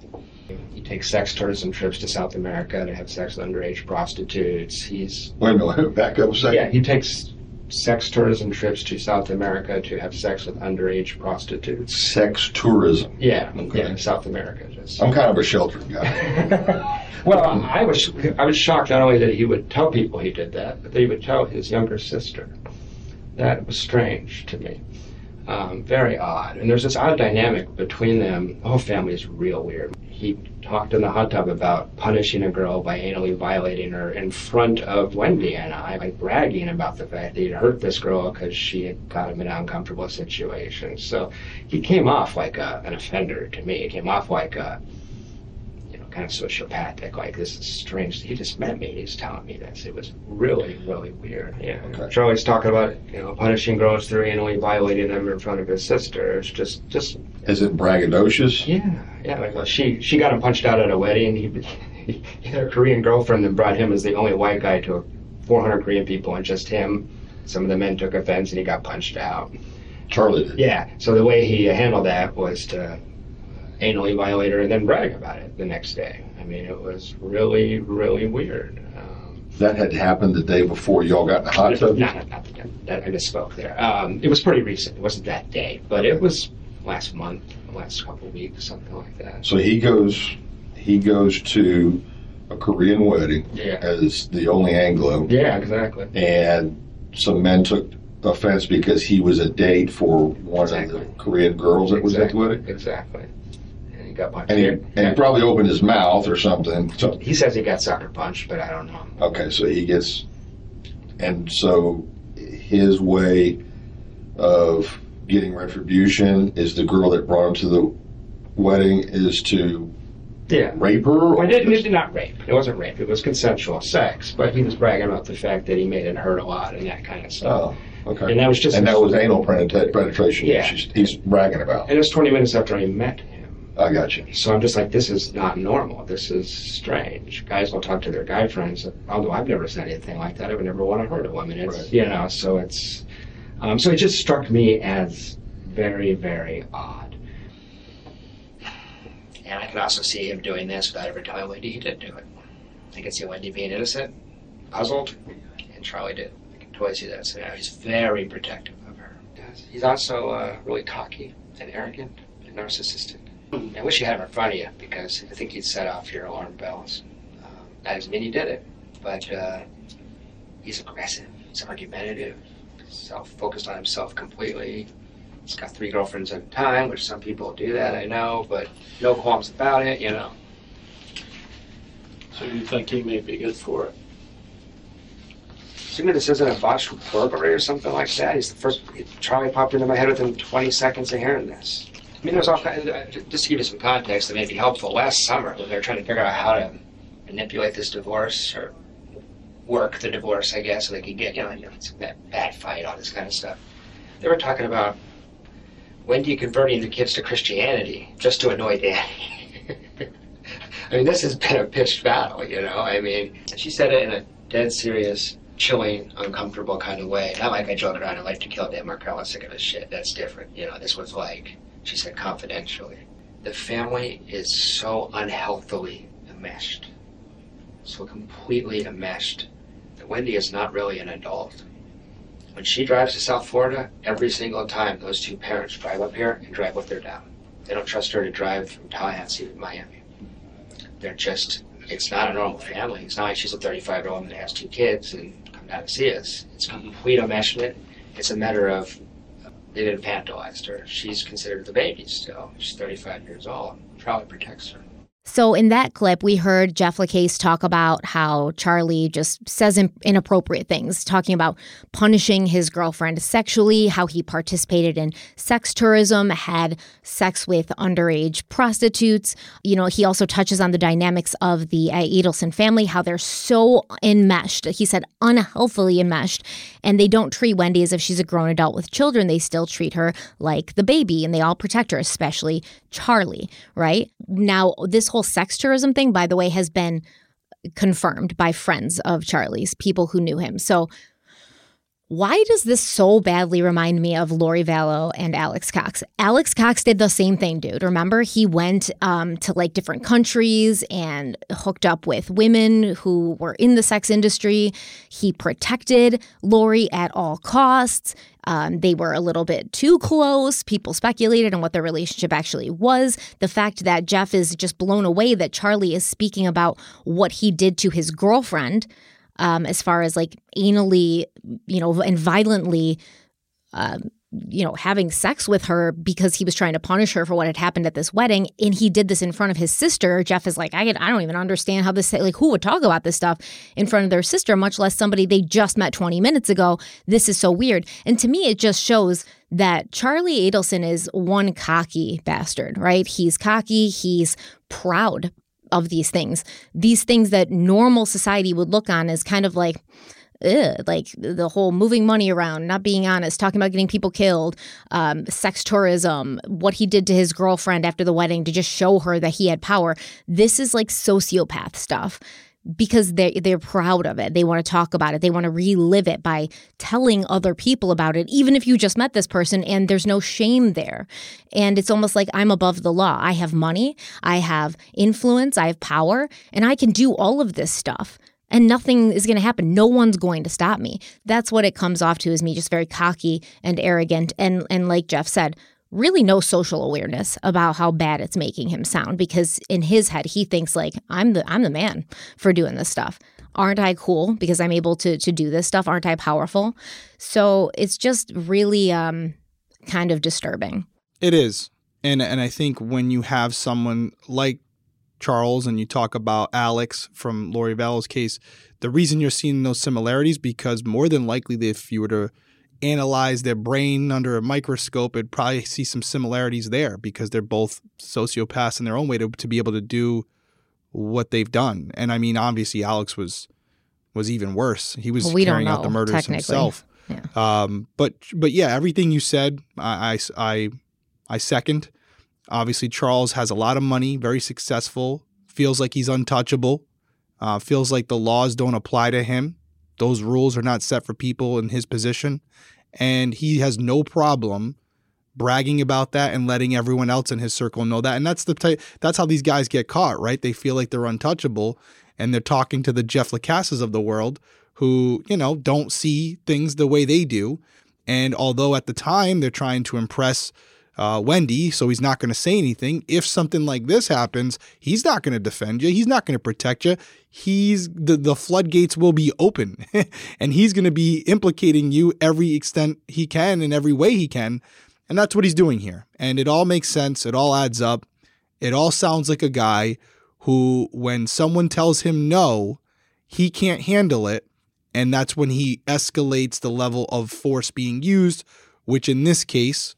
He takes sex tourism trips to South America to have sex with underage prostitutes. He's... Wait a minute, back up a second. Yeah, he takes sex tourism trips to South America to have sex with underage prostitutes. Sex tourism. Yeah, Okay. yeah, South America. Just. I'm kind of a sheltered guy. Well, I was I was shocked not only that he would tell people he did that, but that he would tell his younger sister. That was strange to me. Um, very odd. And there's this odd dynamic between them. The whole family is real weird. He talked in the hot tub about punishing a girl by anally violating her in front of Wendy and I, like bragging about the fact that he'd hurt this girl because she had got him in an uncomfortable situation. So he came off like a, an offender to me. He came off like a, you know, kind of sociopathic, like this is strange. He just met me, he's telling me this. It was really, really weird. Yeah. Okay. Charlie's talking about, you know, punishing girls through anally violating them in front of his sister. It's just, just Is it braggadocious? yeah, yeah. Like, well, she she got him punched out at a wedding. He, he, he had a Korean girlfriend that brought him as the only white guy to four hundred Korean people and just him. Some of the men took offense and he got punched out. Charlie did. Yeah. So the way he handled that was to anally violate her and then brag about it the next day. I mean, it was really, really weird. Um, That had happened the day before y'all got in the hot tub? not, not, not the, that, I misspoke there. Um, it was pretty recent. It wasn't that day, but it was last month, last couple of weeks, something like that. So he goes, he goes to a Korean wedding Yeah. as the only Anglo, Yeah, exactly. and some men took offense because he was a date for one Exactly. of the Korean girls that was at the Exactly. wedding. Exactly. And he got punched. And he, Yeah. and he probably opened his mouth or something. So, He says he got sucker punched, but I don't know. okay, so he gets, and so his way of getting retribution is the girl that brought him to the wedding is to Yeah. rape her? Well, it, it did not rape. It wasn't rape. It was consensual sex. But he was bragging about the fact that he made it hurt a lot and that kind of stuff. Oh, okay. And that was just. And that was anal penetra- penetration. Yeah. She's, he's bragging about. And it was twenty minutes after I met him. I got you. So I'm just like, this is not normal. This is strange. Guys will talk to their guy friends. Although I've never said anything like that. I would never want to hurt a woman. It's, Right. you know, so it's. Um, so it just struck me as very, very odd. And I could also see him doing this without ever telling Wendy he did do it. I could see Wendy being innocent, puzzled, and Charlie did. I can totally see that scenario. He's very protective of her. He's also uh, really cocky and arrogant and narcissistic. I wish you had him in front of you because I think he'd set off your alarm bells. Um, that doesn't mean he did it, but uh, he's aggressive, he's argumentative, self-focused on himself completely. He's got three girlfriends at a time, which some people do that, I know, but no qualms about it, you know. So you think he may be good for it? Assuming this isn't a botched burglary or something like that, he's the first, Charlie popped into my head within twenty seconds of hearing this. I mean, there's all kinds of, just to give you some context that may be helpful, last summer when they were trying to figure out how to manipulate this divorce, or work the divorce, I guess, so they could get, you know, you know it's that bad fight, all this kind of stuff. They were talking about Wendy converting the kids to Christianity just to annoy Danny. I mean, this has been a pitched battle, you know? I mean, she said it in a dead serious, chilling, uncomfortable kind of way. Not like I joke around and like to kill Dan Markella, sick of his shit. That's different. You know, this was like, she said confidentially. The family is so unhealthily enmeshed, so completely enmeshed, that Wendy is not really an adult. When she drives to South Florida, every single time those two parents drive up here and drive with her down. They don't trust her to drive from Tallahassee to Miami. They're just, it's not a normal family. It's not like she's a thirty-five-year-old woman that has two kids and come down to see us. It's complete enmeshment. It's a matter of, they didn't infantilized her. She's considered the baby still. She's thirty-five years old. Charlie protects her. So in that clip, we heard Jeff Lacasse talk about how Charlie just says in- inappropriate things, talking about punishing his girlfriend sexually, how he participated in sex tourism, had sex with underage prostitutes. You know, he also touches on the dynamics of the uh, Adelson family, how they're so enmeshed. He said unhealthily enmeshed, and they don't treat Wendy as if she's a grown adult with children. They still treat her like the baby, and they all protect her, especially Charlie, right? Now, this whole sex tourism thing, by the way, has been confirmed by friends of Charlie's, people who knew him. So why does this so badly remind me of Lori Vallow and Alex Cox? Alex Cox did the same thing, dude. Remember, he went um, to like different countries and hooked up with women who were in the sex industry. He protected Lori at all costs. Um, they were a little bit too close. People speculated on what their relationship actually was. The fact that Jeff is just blown away that Charlie is speaking about what he did to his girlfriend, um, as far as like anally, you know, and violently, uh, you know, having sex with her because he was trying to punish her for what had happened at this wedding. And he did this in front of his sister. Jeff is like, I, I don't even understand how this, like, who would talk about this stuff in front of their sister, much less somebody they just met twenty minutes ago. This is so weird. And to me, it just shows that Charlie Adelson is one cocky bastard, right? He's cocky. He's proud of these things, these things that normal society would look on as kind of like, ugh, like the whole moving money around, not being honest, talking about getting people killed, um, sex tourism, what he did to his girlfriend after the wedding to just show her that he had power. This is like sociopath stuff because they're, they're proud of it. They want to talk about it. They want to relive it by telling other people about it, even if you just met this person and there's no shame there. And it's almost like I'm above the law. I have money, I have influence, I have power, and I can do all of this stuff. And nothing is going to happen. No one's going to stop me. That's what it comes off to, is me just very cocky and arrogant. And and like Jeff said, really no social awareness about how bad it's making him sound, because in his head, he thinks like, I'm the I'm the man for doing this stuff. Aren't I cool because I'm able to to do this stuff? Aren't I powerful? So it's just really um, kind of disturbing. It is. And and I think when you have someone like Charles and you talk about Alex from Lori Vallow's case, the reason you're seeing those similarities, because more than likely if you were to analyze their brain under a microscope, it'd probably see some similarities there, because they're both sociopaths in their own way to, to be able to do what they've done. And I mean, obviously Alex was was even worse. He was well, we carrying out the murders himself. Yeah. Um, but but yeah, everything you said, I, I, I, I second. Obviously, Charles has a lot of money, very successful, feels like he's untouchable, uh, feels like the laws don't apply to him. Those rules are not set for people in his position. And he has no problem bragging about that and letting everyone else in his circle know that. And that's the type, that's how these guys get caught, right? They feel like they're untouchable, and they're talking to the Jeff Lacasses of the world who, you know, don't see things the way they do. And although at the time they're trying to impress Uh, Wendy, so he's not going to say anything. If something like this happens, he's not going to defend you. He's not going to protect you. He's the, the floodgates will be open and he's going to be implicating you every extent he can in every way he can. And that's what he's doing here. And it all makes sense. It all adds up. It all sounds like a guy who, when someone tells him no, he can't handle it. And that's when he escalates the level of force being used, which in this case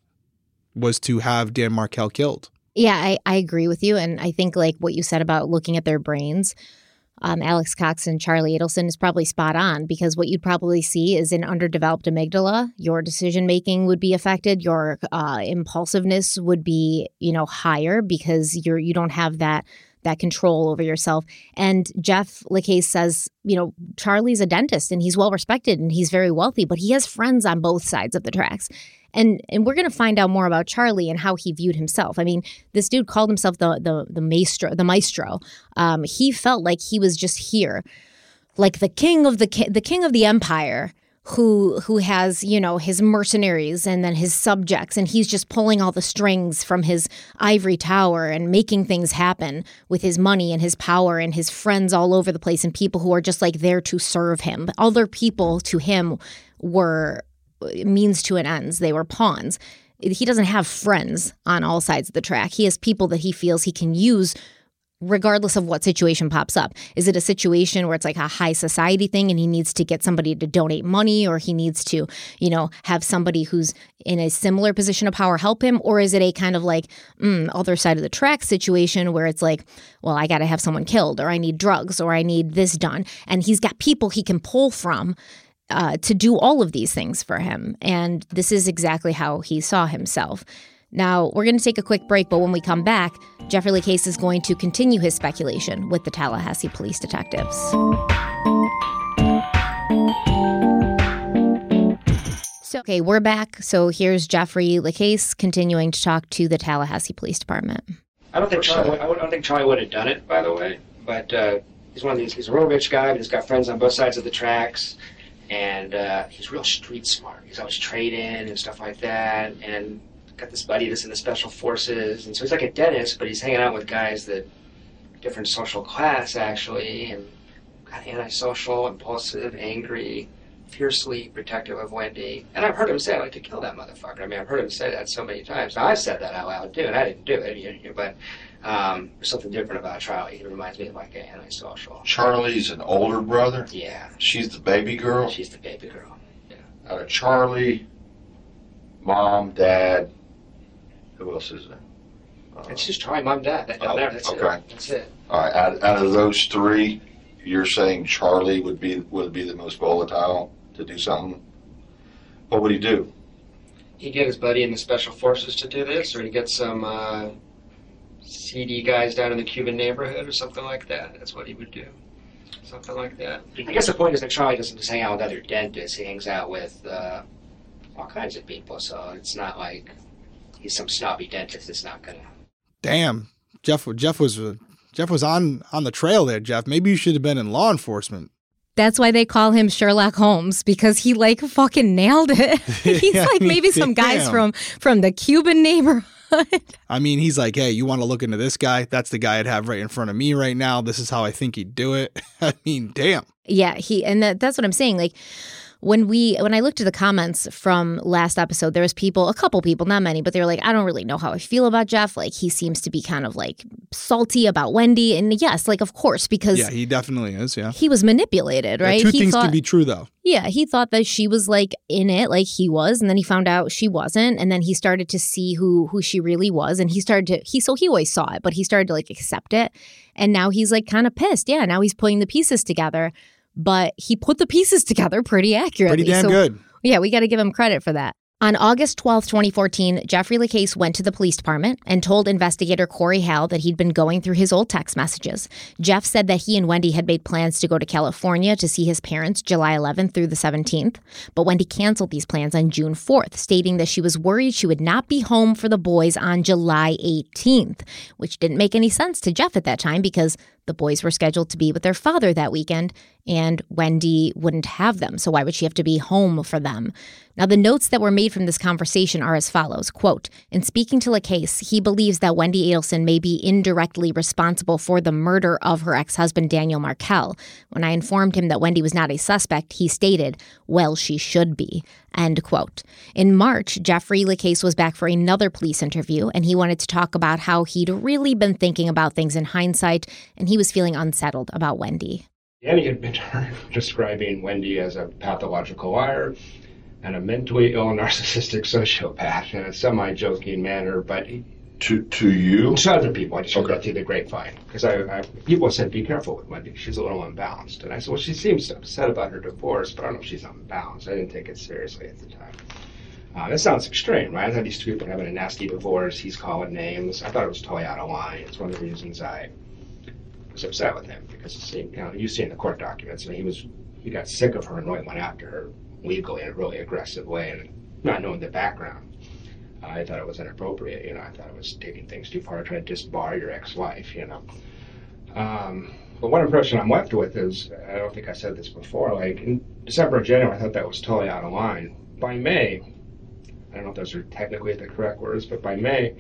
was to have Dan Markel killed. Yeah, I, I agree with you. And I think like what you said about looking at their brains, um, Alex Cox and Charlie Adelson is probably spot on, because what you'd probably see is an underdeveloped amygdala. Your decision-making would be affected. Your uh, impulsiveness would be, you know, higher because you're, you don't have that that control over yourself. And Jeff Lacasse says, you know, Charlie's a dentist and he's well respected and he's very wealthy, but he has friends on both sides of the tracks. And and we're going to find out more about Charlie and how he viewed himself. I mean, this dude called himself the the the maestro, the maestro. Um, he felt like he was just here, like the king of the ki- the king of the empire, who who has, you know, his mercenaries and then his subjects, and he's just pulling all the strings from his ivory tower and making things happen with his money and his power and his friends all over the place and people who are just like there to serve him. Other people to him were means to an ends. They were pawns. He doesn't have friends on all sides of the track. He has people that he feels he can use regardless of what situation pops up. Is it a situation where it's like a high society thing and he needs to get somebody to donate money, or he needs to, you know, have somebody who's in a similar position of power help him? Or is it a kind of like mm, other side of the track situation where it's like, well, I got to have someone killed, or I need drugs, or I need this done. And he's got people he can pull from uh, to do all of these things for him. And this is exactly how he saw himself. Now, we're going to take a quick break, but when we come back, Jeffrey LaCase is going to continue his speculation with the Tallahassee police detectives. So, okay, we're back. So here's Jeffrey LaCase continuing to talk to the Tallahassee Police Department. I don't think Charlie, I don't think Charlie would have done it, by the way. But uh, he's one of these. He's a real rich guy, but he's got friends on both sides of the tracks, and uh, he's real street smart. He's always trading and stuff like that, and got this buddy that's in the special forces, and so he's like a dentist, but he's hanging out with guys that different social class actually, and kind of antisocial, impulsive, angry, fiercely protective of Wendy. And I've heard him say, I'd like to kill that motherfucker. I mean, I've heard him say that so many times. Now, I've said that out loud too, and I didn't do it, you know, but um, there's something different about Charlie. He reminds me of like an antisocial. Charlie's an older brother? Yeah. She's the baby girl? She's the baby girl. Yeah. Out of Charlie, mom, dad, who else is there? Uh, It's just Charlie, mom, dad. That, Oh, that's okay. it. That's it. all right, out, out of those three, you're saying Charlie would be would be the most volatile to do something? What would he do? He'd get his buddy in the special forces to do this, or he'd get some uh, seedy guys down in the Cuban neighborhood or something like that. That's what he would do. Something like that. I guess the point is that Charlie doesn't just hang out with other dentists. He hangs out with uh, all kinds of people, so it's not like he's some snobby dentist that's not gonna. Damn, Jeff. Jeff was uh, Jeff was on on the trail there. Jeff, maybe you should have been in law enforcement. That's why they call him Sherlock Holmes, because he like fucking nailed it. He's Yeah, like I mean, maybe some guys damn. from from the Cuban neighborhood. I mean, he's like, hey, you want to look into this guy? That's the guy I'd have right in front of me right now. This is how I think he'd do it. I mean, damn. Yeah, he and that, that's what I'm saying. Like when we when I looked at the comments from last episode, there was people, a couple people, not many, but they were like, I don't really know how I feel about Jeff. Like he seems to be kind of like salty about Wendy. And yes, like of course, because Yeah, he definitely is. Yeah. he was manipulated, right? Yeah, two he things thought, can be true, though. Yeah, he thought that she was like in it, like he was, and then he found out she wasn't, and then he started to see who who she really was, and he started to he so he always saw it, but he started to like accept it, and now he's like kind of pissed. Yeah, now he's putting the pieces together, but he put the pieces together pretty accurately. Pretty damn so, good. Yeah, we got to give him credit for that. On August twelfth, twenty fourteen, Jeffrey LaCase went to the police department and told investigator Corey Hall that he'd been going through his old text messages. Jeff said that he and Wendy had made plans to go to California to see his parents July eleventh through the seventeenth, but Wendy canceled these plans on June fourth, stating that she was worried she would not be home for the boys on July eighteenth, which didn't make any sense to Jeff at that time because the boys were scheduled to be with their father that weekend, and Wendy wouldn't have them, so why would she have to be home for them? Now, the notes that were made from this conversation are as follows, quote, in speaking to LaCase, he believes that Wendy Adelson may be indirectly responsible for the murder of her ex-husband, Daniel Markel. When I informed him that Wendy was not a suspect, he stated, well, she should be, end quote. In March, Jeffrey LaCase was back for another police interview, and he wanted to talk about how he'd really been thinking about things in hindsight, and he was feeling unsettled about Wendy. Danny had been describing Wendy as a pathological liar and a mentally ill narcissistic sociopath in a semi-joking manner, but he, To to you? to other people, I just heard Okay. that through the grapevine. Because I, I, people said, be careful with Wendy, she's a little unbalanced. And I said, well, she seems upset about her divorce, but I don't know if she's unbalanced. I didn't take it seriously at the time. Uh, that sounds extreme, right? I thought these two people were having a nasty divorce, he's calling names. I thought it was totally out of line. It's one of the reasons I was upset with him, because it seemed, you know, you see in the court documents, I mean, he was, he got sick of her and really went after her legally in a really aggressive way, and not knowing the background. Uh, I thought it was inappropriate, you know, I thought it was taking things too far, trying to disbar your ex-wife, you know. Um, but one impression I'm left with is, I don't think I said this before, like, in December and January, I thought that was totally out of line. By May, I don't know if those are technically the correct words, but by May,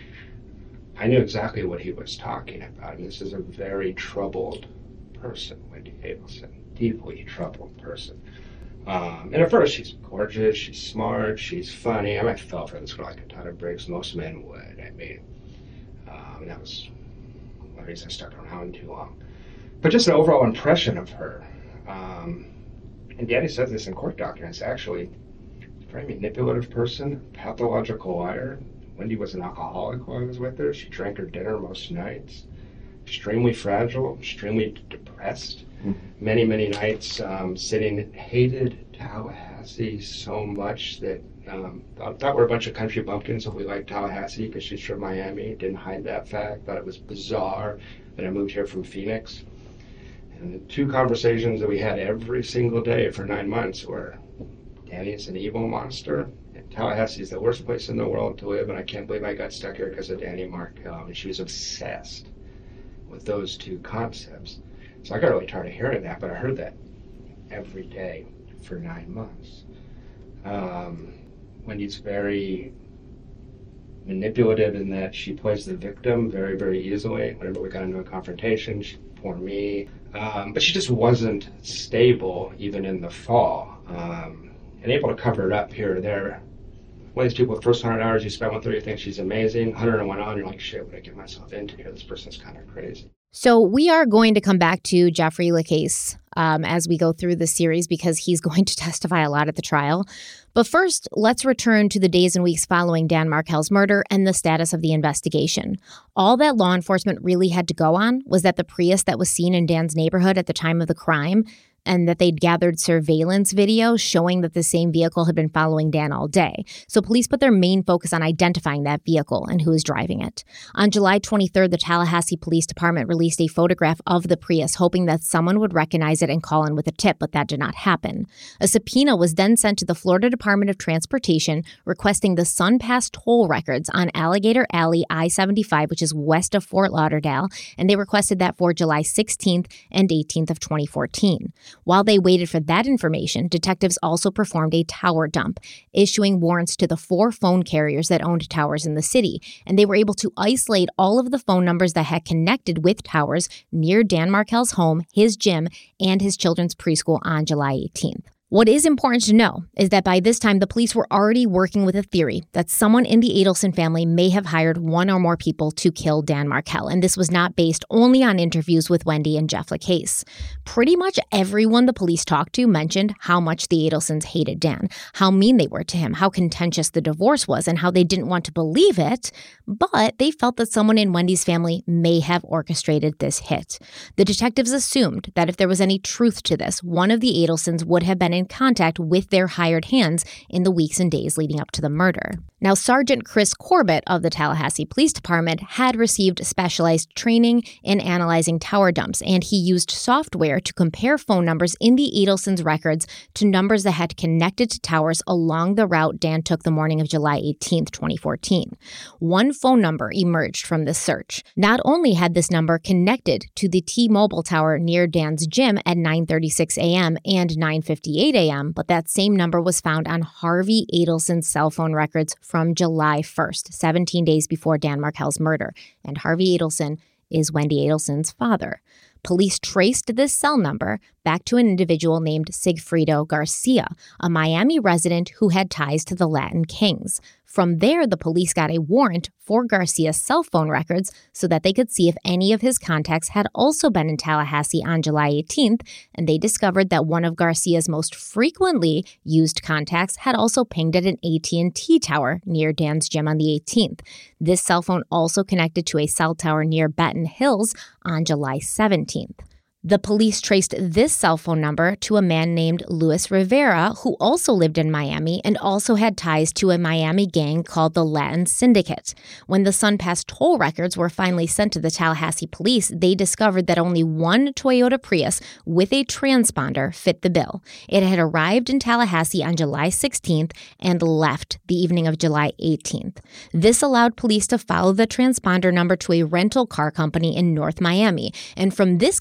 I knew exactly what he was talking about. And this is a very troubled person, Wendy Adelson, deeply troubled person. Um, and at first, she's gorgeous, she's smart, she's funny. I mean, I fell for this girl like a ton of bricks. Most men would. I mean, um, that was the reason I stuck around too long. But just an overall impression of her. Um, and Danny says this in court documents, actually. Very manipulative person, pathological liar. Wendy was an alcoholic while I was with her. She drank her dinner most nights. Extremely fragile, extremely depressed. Mm-hmm. Many, many nights um, sitting, hated Tallahassee so much that um, thought, thought we're a bunch of country bumpkins, so we liked Tallahassee because she's from Miami. Didn't hide that fact. Thought it was bizarre that I moved here from Phoenix. And the two conversations that we had every single day for nine months were, Danny is an evil monster, and Tallahassee is the worst place in the world to live, and I can't believe I got stuck here because of Danny Markel. And she was obsessed with those two concepts. So I got really tired of hearing that, but I heard that every day for nine months. Um, Wendy's very manipulative in that she plays the victim very, very easily. Whenever we got into a confrontation, she, poor me. Um, but she just wasn't stable even in the fall. Um, and able to cover it up here or there. One of these people, the first one hundred hours you spend with her, you think she's amazing. one hundred one on, you're like, shit, what did I get myself into here? This person's kind of crazy. So we are going to come back to Jeffrey LaCase um, as we go through the series because he's going to testify a lot at the trial. But first, let's return to the days and weeks following Dan Markel's murder and the status of the investigation. All that law enforcement really had to go on was that the Prius that was seen in Dan's neighborhood at the time of the crime, and that they'd gathered surveillance video showing that the same vehicle had been following Dan all day. So police put their main focus on identifying that vehicle and who was driving it. On July twenty-third, the Tallahassee Police Department released a photograph of the Prius, hoping that someone would recognize it and call in with a tip, but that did not happen. A subpoena was then sent to the Florida Department of Transportation requesting the SunPass toll records on Alligator Alley I seventy-five, which is west of Fort Lauderdale, and they requested that for July sixteenth and eighteenth of twenty fourteen. While they waited for that information, detectives also performed a tower dump, issuing warrants to the four phone carriers that owned towers in the city, and they were able to isolate all of the phone numbers that had connected with towers near Dan Markel's home, his gym, and his children's preschool on July eighteenth. What is important to know is that by this time, the police were already working with a theory that someone in the Adelson family may have hired one or more people to kill Dan Markel, and this was not based only on interviews with Wendy and Jeff LaCase. Pretty much everyone the police talked to mentioned how much the Adelsons hated Dan, how mean they were to him, how contentious the divorce was, and how they didn't want to believe it, but they felt that someone in Wendy's family may have orchestrated this hit. The detectives assumed that if there was any truth to this, one of the Adelsons would have been in contact with their hired hands in the weeks and days leading up to the murder. Now, Sergeant Chris Corbett of the Tallahassee Police Department had received specialized training in analyzing tower dumps, and he used software to compare phone numbers in the Adelsons' records to numbers that had connected to towers along the route Dan took the morning of July eighteenth, twenty fourteen. One phone number emerged from this search. Not only had this number connected to the T-Mobile tower near Dan's gym at nine thirty-six a.m. and nine fifty-eight a.m., but that same number was found on Harvey Adelson's cell phone records from July first, seventeen days before Dan Markel's murder. And Harvey Adelson is Wendy Adelson's father. Police traced this cell number back to an individual named Sigfrido Garcia, a Miami resident who had ties to the Latin Kings. From there, the police got a warrant for Garcia's cell phone records so that they could see if any of his contacts had also been in Tallahassee on July eighteenth, and they discovered that one of Garcia's most frequently used contacts had also pinged at an A T and T tower near Dan's gym on the eighteenth. This cell phone also connected to a cell tower near Benton Hills on July seventeenth. The police traced this cell phone number to a man named Luis Rivera, who also lived in Miami and also had ties to a Miami gang called the Latin Syndicate. When the SunPass toll records were finally sent to the Tallahassee police, they discovered that only one Toyota Prius with a transponder fit the bill. It had arrived in Tallahassee on July sixteenth and left the evening of July eighteenth. This allowed police to follow the transponder number to a rental car company in North Miami, and from this company's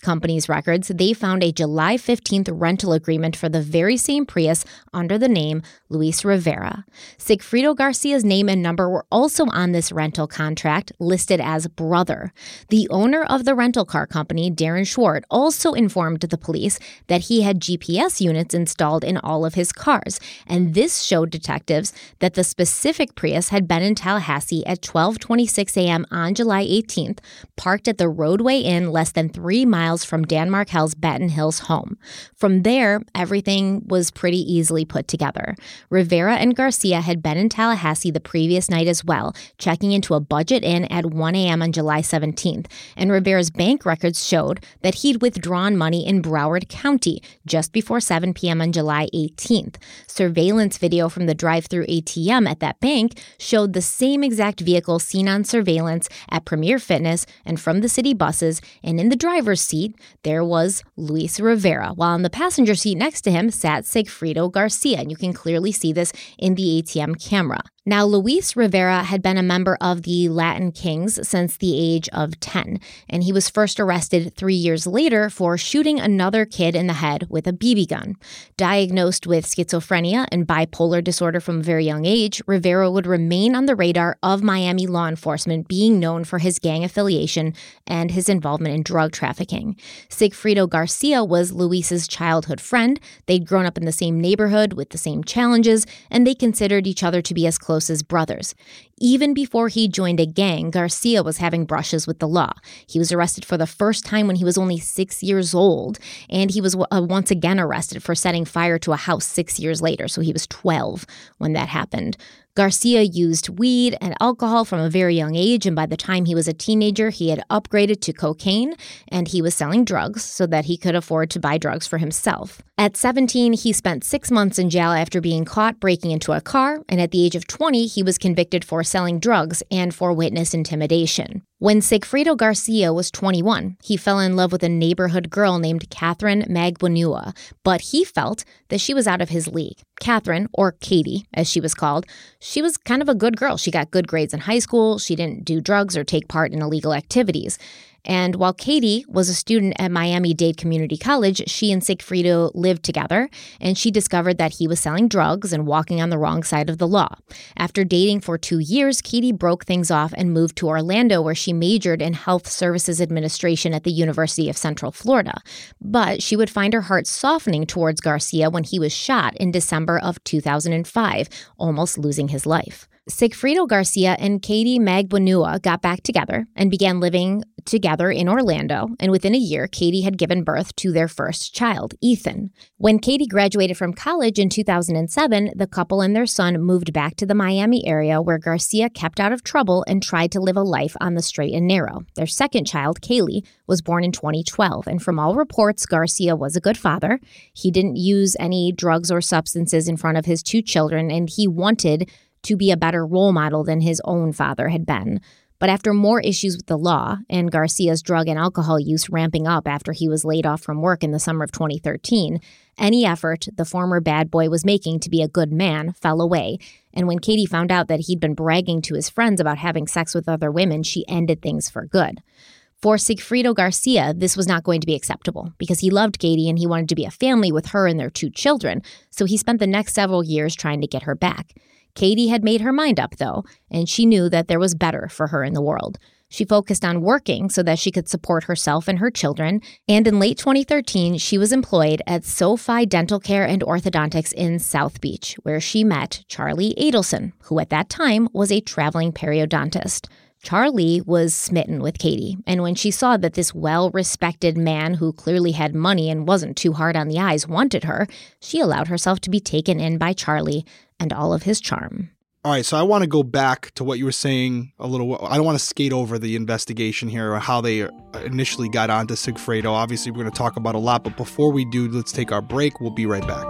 records, they found a July fifteenth rental agreement for the very same Prius under the name Luis Rivera. Sigfrido Garcia's name and number were also on this rental contract, listed as brother. The owner of the rental car company, Darren Schwartz, also informed the police that he had G P S units installed in all of his cars, and this showed detectives that the specific Prius had been in Tallahassee at twelve twenty-six a.m. on July eighteenth, parked at the Roadway Inn less than three miles from Dan Markel's Benton Hills home. From there, everything was pretty easily put together. Rivera and Garcia had been in Tallahassee the previous night as well, checking into a budget inn at one a.m. on July seventeenth, and Rivera's bank records showed that he'd withdrawn money in Broward County just before seven p.m. on July eighteenth. Surveillance video from the drive-through A T M at that bank showed the same exact vehicle seen on surveillance at Premier Fitness and from the city buses, and in the driver's seat, there was Luis Rivera, while on the passenger seat next to him sat Sigfrido Garcia, and you can clearly see this in the A T M camera. Now, Luis Rivera had been a member of the Latin Kings since the age of ten, and he was first arrested three years later for shooting another kid in the head with a B B gun. Diagnosed with schizophrenia and bipolar disorder from a very young age, Rivera would remain on the radar of Miami law enforcement, being known for his gang affiliation and his involvement in drug trafficking. Sigfrido Garcia was Luis's childhood friend. They'd grown up in the same neighborhood with the same challenges, and they considered each other to be as close as brothers. Even before he joined a gang, Garcia was having brushes with the law. He was arrested for the first time when he was only six years old, and he was uh, once again arrested for setting fire to a house six years later, so he was twelve when that happened. Garcia used weed and alcohol from a very young age, and by the time he was a teenager, he had upgraded to cocaine, and he was selling drugs so that he could afford to buy drugs for himself. At seventeen, he spent six months in jail after being caught breaking into a car, and at the age of twenty, he was convicted for selling drugs and for witness intimidation. When Sigfrido Garcia was twenty-one, he fell in love with a neighborhood girl named Catherine Magbanua, but he felt that she was out of his league. Catherine, or Katie, as she was called, she was kind of a good girl. She got good grades in high school. She didn't do drugs or take part in illegal activities. And while Katie was a student at Miami-Dade Community College, she and Sigfrido lived together, and she discovered that he was selling drugs and walking on the wrong side of the law. After dating for two years, Katie broke things off and moved to Orlando, where she majored in health services administration at the University of Central Florida. But she would find her heart softening towards Garcia when he was shot in December of two thousand five, almost losing his life. Sigfrido Garcia and Katie Magbanua got back together and began living together in Orlando, and within a year, Katie had given birth to their first child, Ethan. When Katie graduated from college in two thousand seven, the couple and their son moved back to the Miami area, where Garcia kept out of trouble and tried to live a life on the straight and narrow. Their second child, Kaylee, was born in twenty twelve, and from all reports, Garcia was a good father. He didn't use any drugs or substances in front of his two children, and he wanted to be a better role model than his own father had been. But after more issues with the law and Garcia's drug and alcohol use ramping up after he was laid off from work in the summer of twenty thirteen, any effort the former bad boy was making to be a good man fell away. And when Katie found out that he'd been bragging to his friends about having sex with other women, she ended things for good. For Sigfrido Garcia, this was not going to be acceptable because he loved Katie and he wanted to be a family with her and their two children, so he spent the next several years trying to get her back. Katie had made her mind up, though, and she knew that there was better for her in the world. She focused on working so that she could support herself and her children, and in late twenty thirteen, she was employed at SoFi Dental Care and Orthodontics in South Beach, where she met Charlie Adelson, who at that time was a traveling periodontist. Charlie was smitten with Katie, and when she saw that this well-respected man who clearly had money and wasn't too hard on the eyes wanted her, she allowed herself to be taken in by Charlie and all of his charm. All right, so I want to go back to what you were saying a little. I don't want to skate over the investigation here or how they initially got onto Sigfrido. Obviously, we're going to talk about a lot, but before we do, let's take our break. We'll be right back.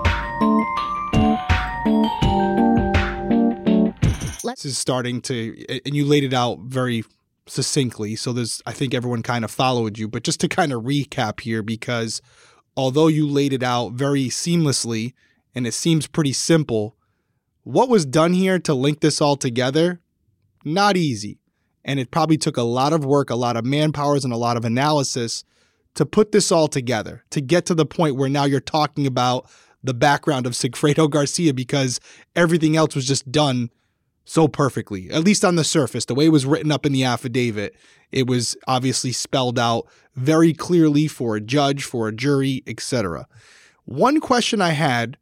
This is starting to, and you laid it out very succinctly, so there's, I think everyone kind of followed you, but just to kind of recap here, because although you laid it out very seamlessly, and it seems pretty simple, what was done here to link this all together? Not easy. And it probably took a lot of work, a lot of manpowers, and a lot of analysis to put this all together, to get to the point where now you're talking about the background of Sigfredo Garcia, because everything else was just done so perfectly, at least on the surface, the way it was written up in the affidavit. It was obviously spelled out very clearly for a judge, for a jury, et cetera. One question I had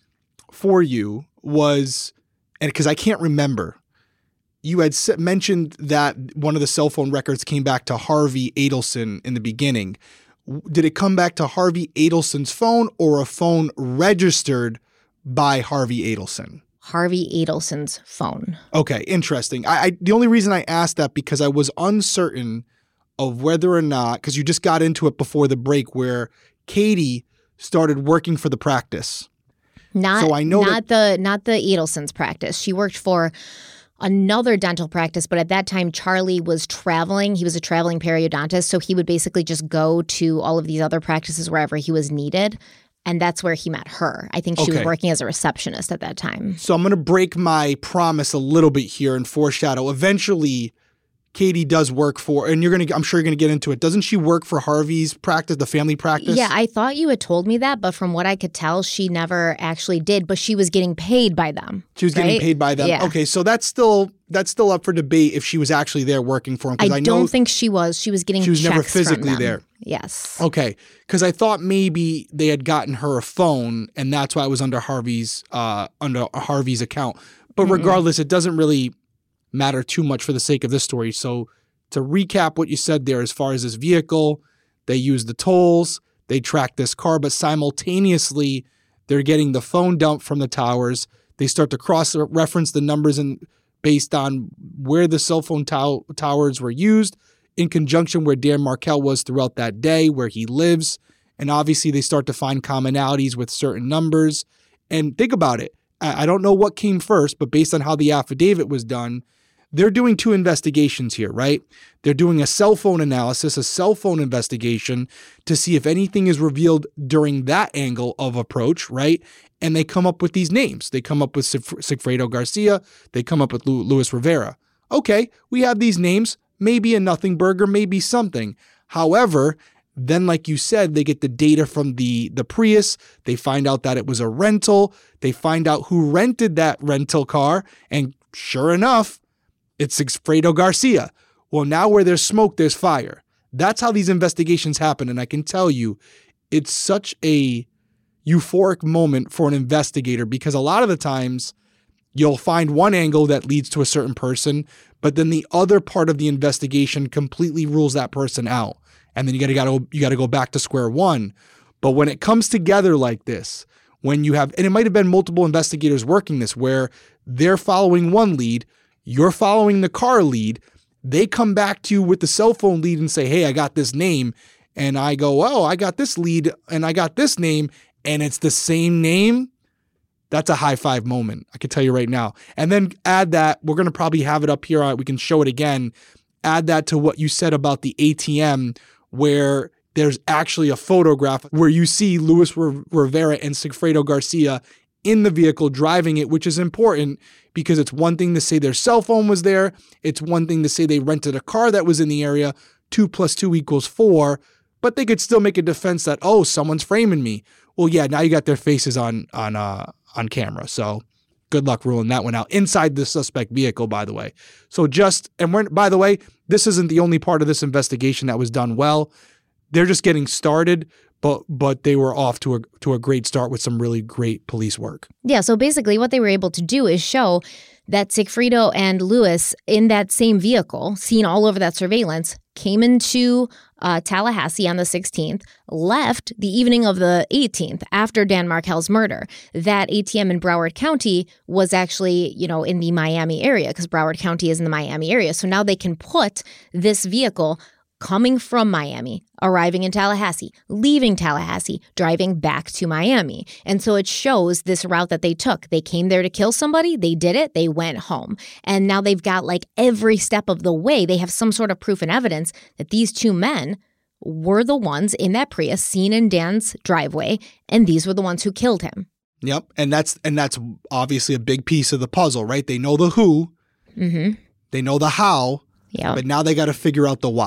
for you was, and because I can't remember, you had mentioned that one of the cell phone records came back to Harvey Adelson in the beginning. Did it come back to Harvey Adelson's phone or a phone registered by Harvey Adelson? Harvey Adelson's phone. Okay, interesting. I, I the only reason I asked that because I was uncertain of whether or not, because you just got into it before the break, where Katie started working for the practice. Not, so I know not that, the not the Adelson's practice. She worked for another dental practice, but at that time Charlie was traveling. He was a traveling periodontist, so he would basically just go to all of these other practices wherever he was needed. And that's where he met her. I think she okay. was working as a receptionist at that time. So I'm going to break my promise a little bit here and foreshadow. Eventually, Katie does work for, and you're going to, I'm sure you're going to get into it. Doesn't she work for Harvey's practice, the family practice? Yeah, I thought you had told me that, but from what I could tell, she never actually did, but she was getting paid by them. She was right? getting paid by them. Yeah. Okay, so that's still that's still up for debate if she was actually there working for him. I, I don't know think she was. She was getting she was checks never from physically them. there. Yes. Okay, because I thought maybe they had gotten her a phone, and that's why it was under Harvey's uh, under Harvey's account. But Mm-mm. regardless, it doesn't really matter too much for the sake of this story. So to recap what you said there, as far as this vehicle, they use the tolls, they track this car, but simultaneously they're getting the phone dump from the towers. They start to cross-reference the numbers and based on where the cell phone tow- towers were used in conjunction where Dan Markel was throughout that day, where he lives. And obviously they start to find commonalities with certain numbers. And think about it. I, I don't know what came first, but based on how the affidavit was done, they're doing two investigations here, right? They're doing a cell phone analysis, a cell phone investigation to see if anything is revealed during that angle of approach, right? And they come up with these names. They come up with Sig- Sigfredo Garcia. They come up with Lu- Luis Rivera. Okay, we have these names, maybe a nothing burger, maybe something. However, then like you said, they get the data from the, the Prius. They find out that it was a rental. They find out who rented that rental car. And sure enough, it's Sigfredo Garcia. Well, now where there's smoke, there's fire. That's how these investigations happen. And I can tell you, it's such a euphoric moment for an investigator because a lot of the times you'll find one angle that leads to a certain person, but then the other part of the investigation completely rules that person out. And then you gotta, gotta, you gotta go back to square one. But when it comes together like this, when you have, and it might have been multiple investigators working this, where they're following one lead, you're following the car lead, they come back to you with the cell phone lead and say, hey, I got this name. And I go, oh, I got this lead and I got this name and it's the same name. That's a high five moment. I can tell you right now. And then add that, we're going to probably have it up here. We can show it again. Add that to what you said about the A T M where there's actually a photograph where you see Luis Rivera and Sigfredo Garcia in the vehicle driving it, which is important because it's one thing to say their cell phone was there. It's one thing to say they rented a car that was in the area. Two plus two equals four, but they could still make a defense that, oh, someone's framing me. Well, yeah, now you got their faces on on uh, on camera. So good luck ruling that one out inside the suspect vehicle, by the way. So just, and we're, by the way, this isn't the only part of this investigation that was done well. They're just getting started. But but they were off to a to a great start with some really great police work. Yeah, so basically what they were able to do is show that Sigfredo and Luis in that same vehicle, seen all over that surveillance, came into uh, Tallahassee on the sixteenth, left the evening of the eighteenth after Dan Markel's murder. That A T M in Broward County was actually, you know, in the Miami area because Broward County is in the Miami area. So now they can put this vehicle coming from Miami, arriving in Tallahassee, leaving Tallahassee, driving back to Miami. And so it shows this route that they took. They came there to kill somebody. They did it. They went home. And now they've got like every step of the way. They have some sort of proof and evidence that these two men were the ones in that Prius seen in Dan's driveway. And these were the ones who killed him. Yep. And that's and that's obviously a big piece of the puzzle, right? They know the who. Mm-hmm. They know the how. Yeah. But now they got to figure out the why.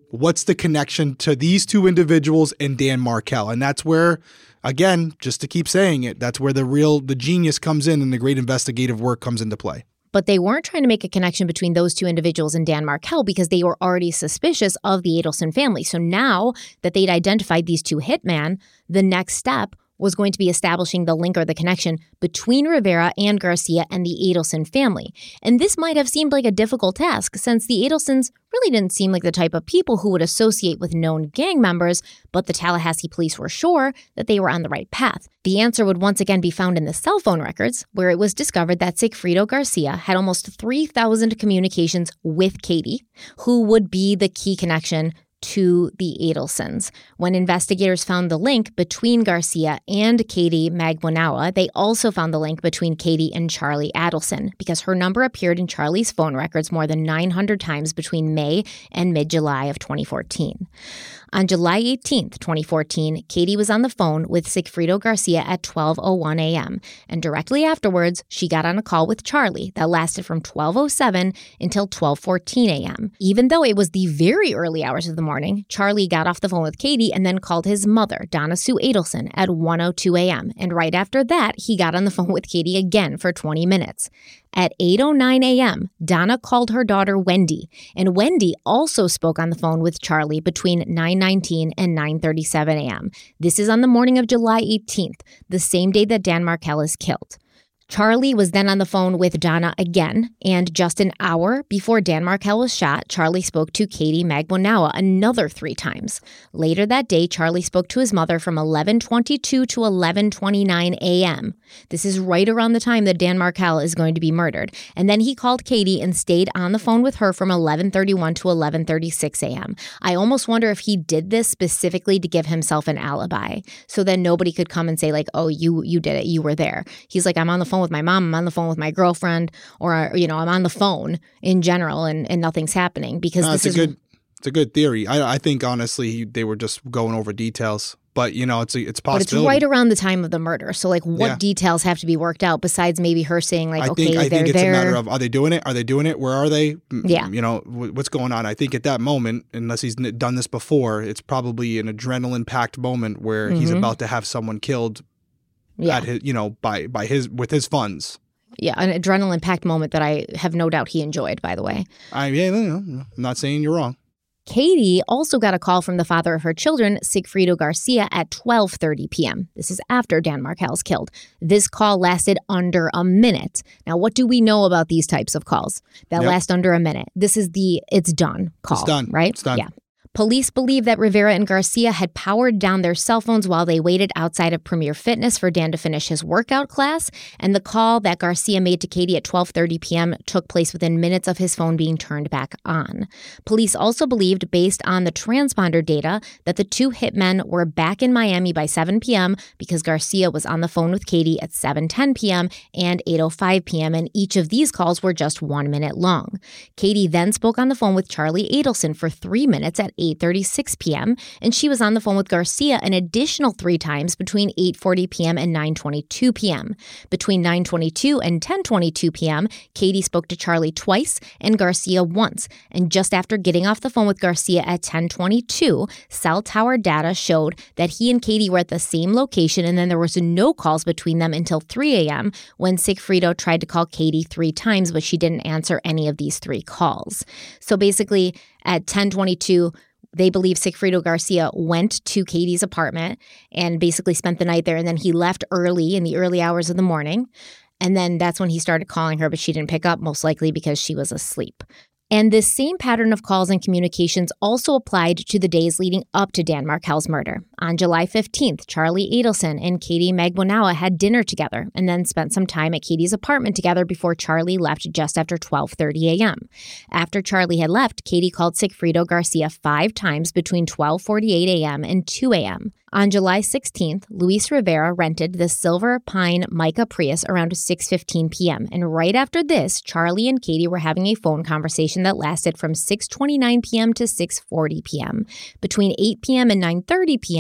What's the connection to these two individuals and Dan Markel? And that's where, again, just to keep saying it, that's where the real, the genius comes in and the great investigative work comes into play. But they weren't trying to make a connection between those two individuals and Dan Markel because they were already suspicious of the Adelson family. So now that they'd identified these two hitmen, the next step was going to be establishing the link or the connection between Rivera and Garcia and the Adelson family. And this might have seemed like a difficult task since the Adelsons really didn't seem like the type of people who would associate with known gang members, but the Tallahassee police were sure that they were on the right path. The answer would once again be found in the cell phone records, where it was discovered that Sigfrido Garcia had almost three thousand communications with Katie, who would be the key connection to the Adelsons. When investigators found the link between Garcia and Katie Magbonawa, they also found the link between Katie and Charlie Adelson because her number appeared in Charlie's phone records more than nine hundred times between May and mid-July of twenty fourteen. On July eighteenth, twenty fourteen, Katie was on the phone with Sigfrido Garcia at twelve oh one a.m., and directly afterwards, she got on a call with Charlie that lasted from twelve oh seven until twelve fourteen a.m. Even though it was the very early hours of the morning, Charlie got off the phone with Katie and then called his mother, Donna Sue Adelson, at one oh two a.m., and right after that, he got on the phone with Katie again for twenty minutes. At eight oh nine a.m., Donna called her daughter Wendy, and Wendy also spoke on the phone with Charlie between nine nineteen and nine thirty-seven a.m. This is on the morning of July eighteenth, the same day that Dan Markel is killed. Charlie was then on the phone with Donna again, and just an hour before Dan Markel was shot, Charlie spoke to Katie Magbonawa another three times. Later that day, Charlie spoke to his mother from eleven twenty-two to eleven twenty-nine a.m. This is right around the time that Dan Markel is going to be murdered. And then he called Katie and stayed on the phone with her from eleven thirty-one to eleven thirty-six a.m. I almost wonder if he did this specifically to give himself an alibi, so then nobody could come and say like, oh, you you did it, you were there. He's like, I'm on the phone with my mom, I'm on the phone with my girlfriend, or, you know, I'm on the phone in general and, and nothing's happening because no, this it's is a good, it's a good theory. I, I think honestly he, they were just going over details, but you know, it's a, it's possible. But it's right around the time of the murder. So like what yeah. details have to be worked out besides maybe her saying like, I okay, think, I they're think it's there. a matter of, are they doing it? Are they doing it? Where are they? Yeah. You know, what's going on? I think at that moment, unless he's done this before, it's probably an adrenaline packed moment where mm-hmm. he's about to have someone killed yeah. at his, you know, by, by his, with his funds. Yeah, an adrenaline-packed moment that I have no doubt he enjoyed, by the way. I yeah, I'm not saying you're wrong. Katie also got a call from the father of her children, Sigfrido Garcia, at twelve thirty p.m. This is after Dan Markel's killed. This call lasted under a minute. Now, what do we know about these types of calls that yep. last under a minute? This is the it's done call, it's done. right? It's done. Yeah. Police believe that Rivera and Garcia had powered down their cell phones while they waited outside of Premier Fitness for Dan to finish his workout class, and the call that Garcia made to Katie at twelve thirty p.m. took place within minutes of his phone being turned back on. Police also believed, based on the transponder data, that the two hitmen were back in Miami by seven p.m. because Garcia was on the phone with Katie at seven ten p.m. and eight oh five p.m., and each of these calls were just one minute long. Katie then spoke on the phone with Charlie Adelson for three minutes at eight thirty-six p.m., and she was on the phone with Garcia an additional three times between eight forty p.m. and nine twenty-two p.m. Between nine twenty-two and ten twenty-two p.m., Katie spoke to Charlie twice and Garcia once, and just after getting off the phone with Garcia at ten twenty-two, cell tower data showed that he and Katie were at the same location, and then there was no calls between them until three a.m. when Sigfrido tried to call Katie three times, but she didn't answer any of these three calls. So basically, at ten twenty-two, they believe Sigfrido Garcia went to Katie's apartment and basically spent the night there, and then he left early in the early hours of the morning. And then that's when he started calling her, but she didn't pick up, most likely because she was asleep. And this same pattern of calls and communications also applied to the days leading up to Dan Markel's murder. On July fifteenth, Charlie Adelson and Katie Magbonawa had dinner together and then spent some time at Katie's apartment together before Charlie left just after twelve thirty a.m. After Charlie had left, Katie called Sigfrido Garcia five times between twelve forty-eight a.m. and two a.m. On July sixteenth, Luis Rivera rented the Silver Pine Mica Prius around six fifteen p.m. And right after this, Charlie and Katie were having a phone conversation that lasted from six twenty-nine p.m. to six forty p.m. Between eight p.m. and nine thirty p.m.,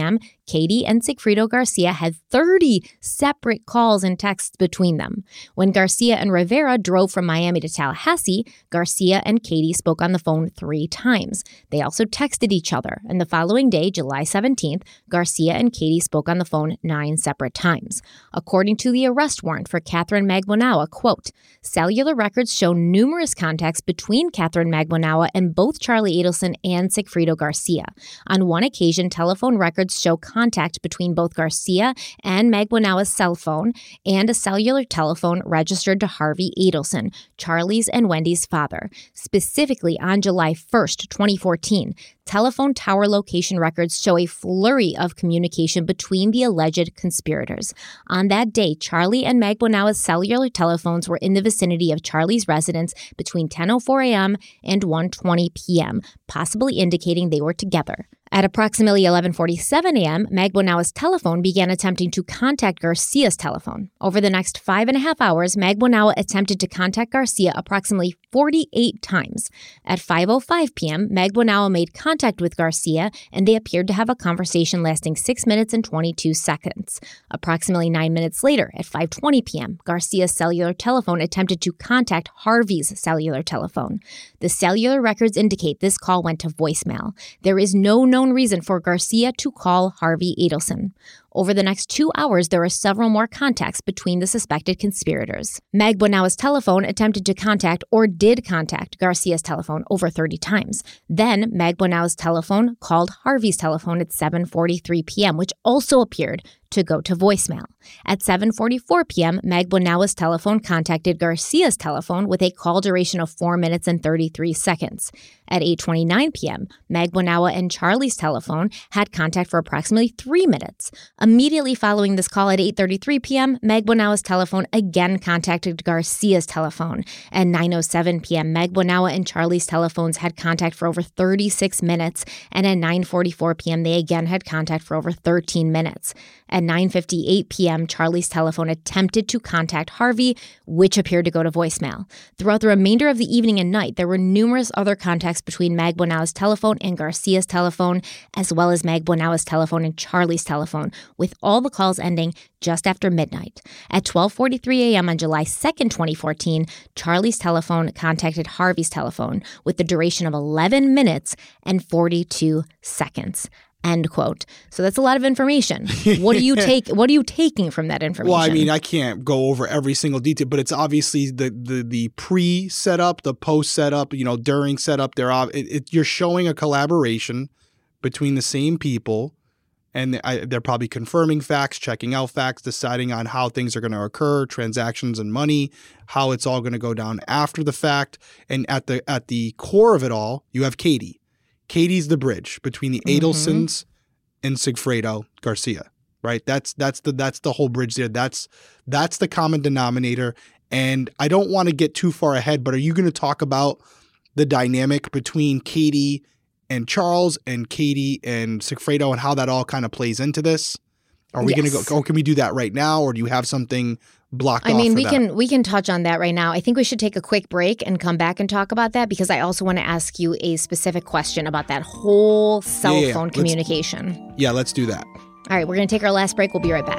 Katie and Sigfrido Garcia had thirty separate calls and texts between them. When Garcia and Rivera drove from Miami to Tallahassee, Garcia and Katie spoke on the phone three times. They also texted each other, and the following day, July seventeenth, Garcia and Katie spoke on the phone nine separate times. According to the arrest warrant for Catherine Magbonawa, quote, cellular records show numerous contacts between Catherine Magbonawa and both Charlie Adelson and Sigfrido Garcia. On one occasion, telephone records show contact between both Garcia and Magbonawa's cell phone and a cellular telephone registered to Harvey Adelson, Charlie's and Wendy's father. Specifically, on July first, twenty fourteen, telephone tower location records show a flurry of communication between the alleged conspirators. On that day, Charlie and Magbonawa's cellular telephones were in the vicinity of Charlie's residence between ten oh four a.m. and one twenty p.m., possibly indicating they were together. At approximately eleven forty-seven a.m., Magbonawa's telephone began attempting to contact Garcia's telephone. Over the next five and a half hours, Magbonawa attempted to contact Garcia approximately forty-eight times. At five oh five p.m., Magbonawa made contact with Garcia, and they appeared to have a conversation lasting six minutes and twenty-two seconds. Approximately nine minutes later, at five twenty p.m., Garcia's cellular telephone attempted to contact Harvey's cellular telephone. The cellular records indicate this call went to voicemail. There is no known reason for Garcia to call Harvey Adelson. Over the next two hours, there were several more contacts between the suspected conspirators. Magbonawa's telephone attempted to contact or did contact Garcia's telephone over thirty times. Then, Magbonawa's telephone called Harvey's telephone at seven forty-three p.m., which also appeared to go to voicemail. At seven forty-four p.m., Magbonawa's telephone contacted Garcia's telephone with a call duration of four minutes and thirty-three seconds. At eight twenty-nine p.m., Magbonawa and Charlie's telephone had contact for approximately three minutes. Immediately following this call at eight thirty-three p.m., Magbonawa's telephone again contacted Garcia's telephone. At nine oh seven p.m., Magbonawa and Charlie's telephones had contact for over thirty-six minutes, and at nine forty-four p.m., they again had contact for over thirteen minutes. At nine fifty-eight p.m., Charlie's telephone attempted to contact Harvey, which appeared to go to voicemail. Throughout the remainder of the evening and night, there were numerous other contacts between Magbonawa's telephone and Garcia's telephone, as well as Magbonawa's telephone and Charlie's telephone, with all the calls ending just after midnight. At twelve forty-three a.m. on July second, twenty fourteen, Charlie's telephone contacted Harvey's telephone with the duration of eleven minutes and forty-two seconds. End quote. So that's a lot of information. What do you take? What are you taking from that information? Well, I mean, I can't go over every single detail, but it's obviously the the the pre setup, the post setup, you know, during setup. They're it, it, you're showing a collaboration between the same people, and I, they're probably confirming facts, checking out facts, deciding on how things are going to occur, transactions and money, how it's all going to go down after the fact, and at the at the core of it all, you have Katie. Katie's the bridge between the Adelsons mm-hmm. and Sigfrido Garcia, right? That's that's the that's the whole bridge there. That's that's the common denominator. And I don't want to get too far ahead, but are you going to talk about the dynamic between Katie and Charles and Katie and Sigfrido and how that all kind of plays into this? Are we yes. going to go? Or can we do that right now, or do you have something blocked I off mean, for we that? can we can touch on that right now. I think we should take a quick break and come back and talk about that, because I also want to ask you a specific question about that whole cell yeah, yeah, phone yeah. communication. Let's, yeah, let's do that. All right, we're going to take our last break. We'll be right back.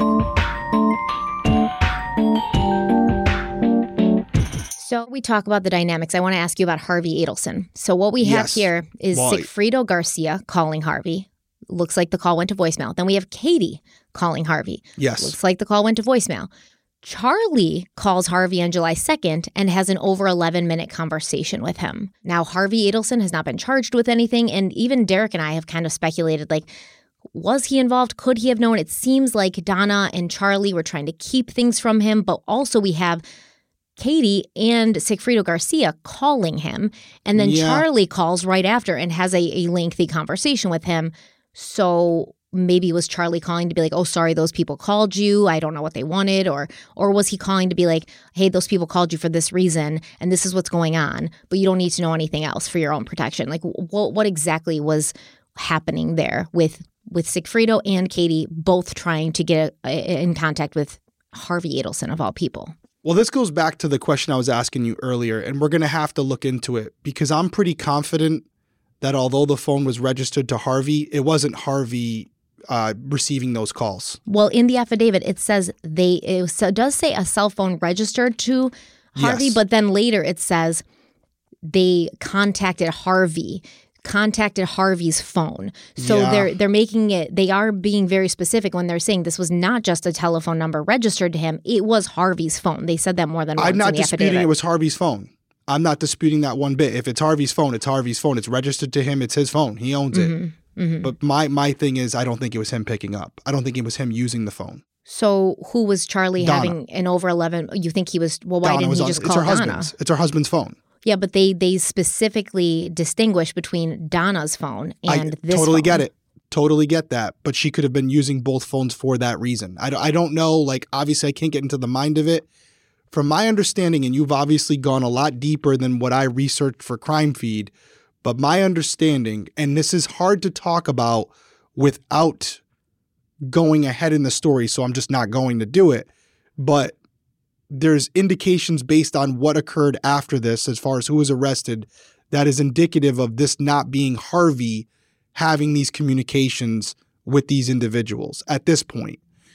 So we talk about the dynamics. I want to ask you about Harvey Adelson. So what we have yes. here is well, Sigfrido Garcia calling Harvey. Looks like the call went to voicemail. Then we have Katie calling Harvey. Yes. Looks like the call went to voicemail. Charlie calls Harvey on July second and has an over eleven minute conversation with him. Now, Harvey Adelson has not been charged with anything, and even Derek and I have kind of speculated, like, was he involved? Could he have known? It seems like Donna and Charlie were trying to keep things from him, but also we have Katie and Sigfrido Garcia calling him, and then yeah. Charlie calls right after and has a, a lengthy conversation with him. So maybe was Charlie calling to be like, oh, sorry, those people called you. I don't know what they wanted. Or or was he calling to be like, hey, those people called you for this reason, and this is what's going on, but you don't need to know anything else for your own protection. Like, what what exactly was happening there with, with Sigfrido and Katie both trying to get a, in contact with Harvey Adelson, of all people? Well, this goes back to the question I was asking you earlier, and we're going to have to look into it, because I'm pretty confident that although the phone was registered to Harvey, it wasn't Harvey uh, receiving those calls. Well, in the affidavit, it says they, it so- does say a cell phone registered to Harvey, Yes. but then later it says they contacted Harvey, contacted Harvey's phone. So Yeah. they're they're making it, they are being very specific when they're saying this was not just a telephone number registered to him. It was Harvey's phone. They said that more than once I'm not in the disputing affidavit. it was Harvey's phone. I'm not disputing that one bit. If it's Harvey's phone, it's Harvey's phone. It's registered to him. It's his phone. He owns it. Mm-hmm, mm-hmm. But my my thing is, I don't think it was him picking up. I don't think it was him using the phone. So who was Charlie Donna. having an over eleven? You think he was, well, why Donna didn't was he on, just it's call her Donna? husband's. It's her husband's phone. Yeah, but they they specifically distinguish between Donna's phone and I this totally phone. get it. Totally get that. But she could have been using both phones for that reason. I, don't- I don't know. Like, obviously, I can't get into the mind of it. From my understanding, and you've obviously gone a lot deeper than what I researched for Crime Feed, but my understanding, and this is hard to talk about without going ahead in the story, so I'm just not going to do it. But there's indications based on what occurred after this, as far as who was arrested, that is indicative of this not being Harvey having these communications with these individuals at this point.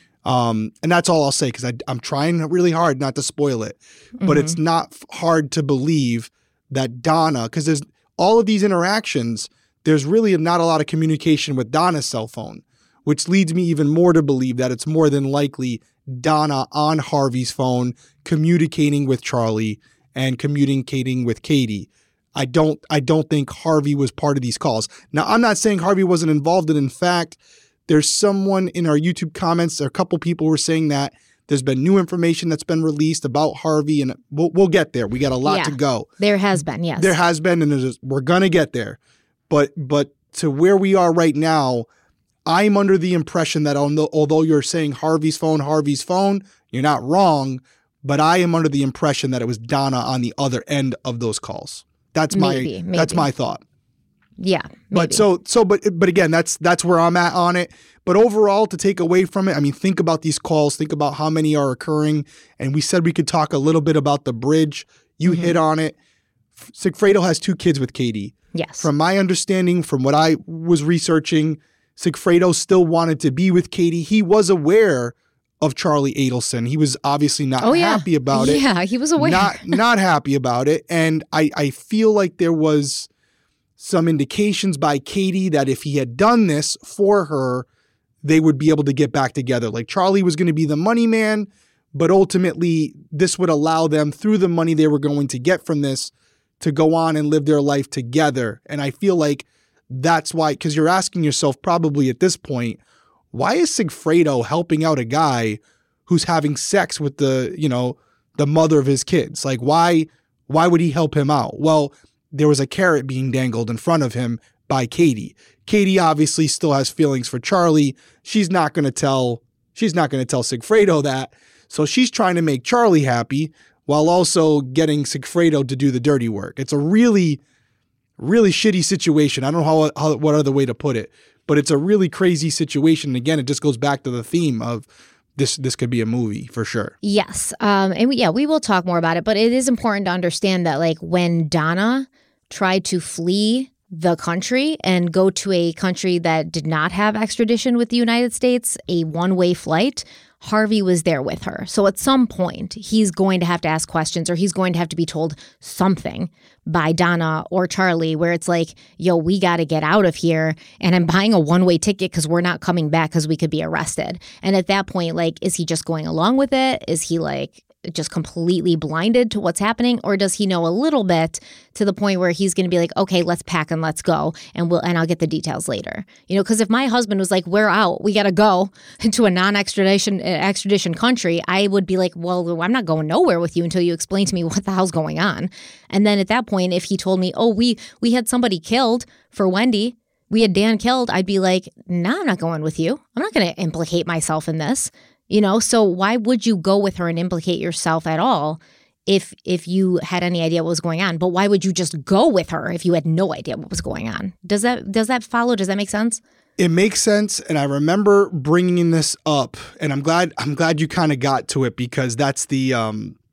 Um, and that's all I'll say, because I'm trying really hard not to spoil it. But Mhm. it's not f- hard to believe that Donna, because there's all of these interactions, there's really not a lot of communication with Donna's cell phone, which leads me even more to believe that it's more than likely Donna on Harvey's phone communicating with Charlie and communicating with Katie. I don't I don't think Harvey was part of these calls. Now, I'm not saying Harvey wasn't involved, and in fact, there's someone in our YouTube comments, a couple people were saying that there's been new information that's been released about Harvey, and we'll, we'll get there. We got a lot Yeah. to go. There has been, yes. There has been, and there's, we're gonna get there. But but to where we are right now, I'm under the impression that although, although you're saying Harvey's phone, Harvey's phone, you're not wrong. But I am under the impression that it was Donna on the other end of those calls. That's my Maybe, that's maybe. my thought. Yeah, maybe. But so so but but again, that's that's where I'm at on it. But overall, to take away from it, I mean, think about these calls. Think about how many are occurring. And we said we could talk a little bit about the bridge. You Mm-hmm. hit on it. Sigfredo has two kids with Katie. yes. From my understanding, from what I was researching, Sigfredo still wanted to be with Katie. He was aware of Charlie Adelson. He was obviously not oh, yeah. happy about it. Yeah, he was aware. Not not happy about it. And I, I feel like there was some indications by Katie that if he had done this for her, they would be able to get back together. Like Charlie was going to be the money man, but ultimately this would allow them, through the money they were going to get from this, to go on and live their life together. And I feel like that's why, because you're asking yourself probably at this point, why is Sigfredo helping out a guy who's having sex with the, you know, the mother of his kids? Like, why, why would he help him out? Well, there was a carrot being dangled in front of him by Katie. Katie obviously still has feelings for Charlie. She's not going to tell, she's not going to tell Sigfredo that. So she's trying to make Charlie happy while also getting Sigfredo to do the dirty work. It's a really, really shitty situation. I don't know how, how what other way to put it, but it's a really crazy situation. And again, it just goes back to the theme of this. This could be a movie for sure. Yes. Um, and we, yeah, we will talk more about it, but it is important to understand that, like, when Donna tried to flee the country and go to a country that did not have extradition with the United States, a one-way flight, Harvey was there with her. So at some point, he's going to have to ask questions, or he's going to have to be told something by Donna or Charlie where it's like, yo, we got to get out of here. And I'm buying a one-way ticket because we're not coming back because we could be arrested. And at that point, like, is he just going along with it? Is he like just completely blinded to what's happening? Or does he know a little bit to the point where he's going to be like, okay, let's pack and let's go, and we'll, and I'll get the details later. You know, because if my husband was like, we're out, we got to go into a non-extradition uh, extradition country, I would be like, well, I'm not going nowhere with you until you explain to me what the hell's going on. And then at that point, if he told me, oh, we, we had somebody killed for Wendy, we had Dan killed, I'd be like, nah, I'm not going with you. I'm not going to implicate myself in this. You know, so why would you go with her and implicate yourself at all if if you had any idea what was going on? But why would you just go with her if you had no idea what was going on? Does that does that follow? Does that make sense? It makes sense, and I remember bringing this up, and I'm glad I'm glad you kind of got to it, because that's the um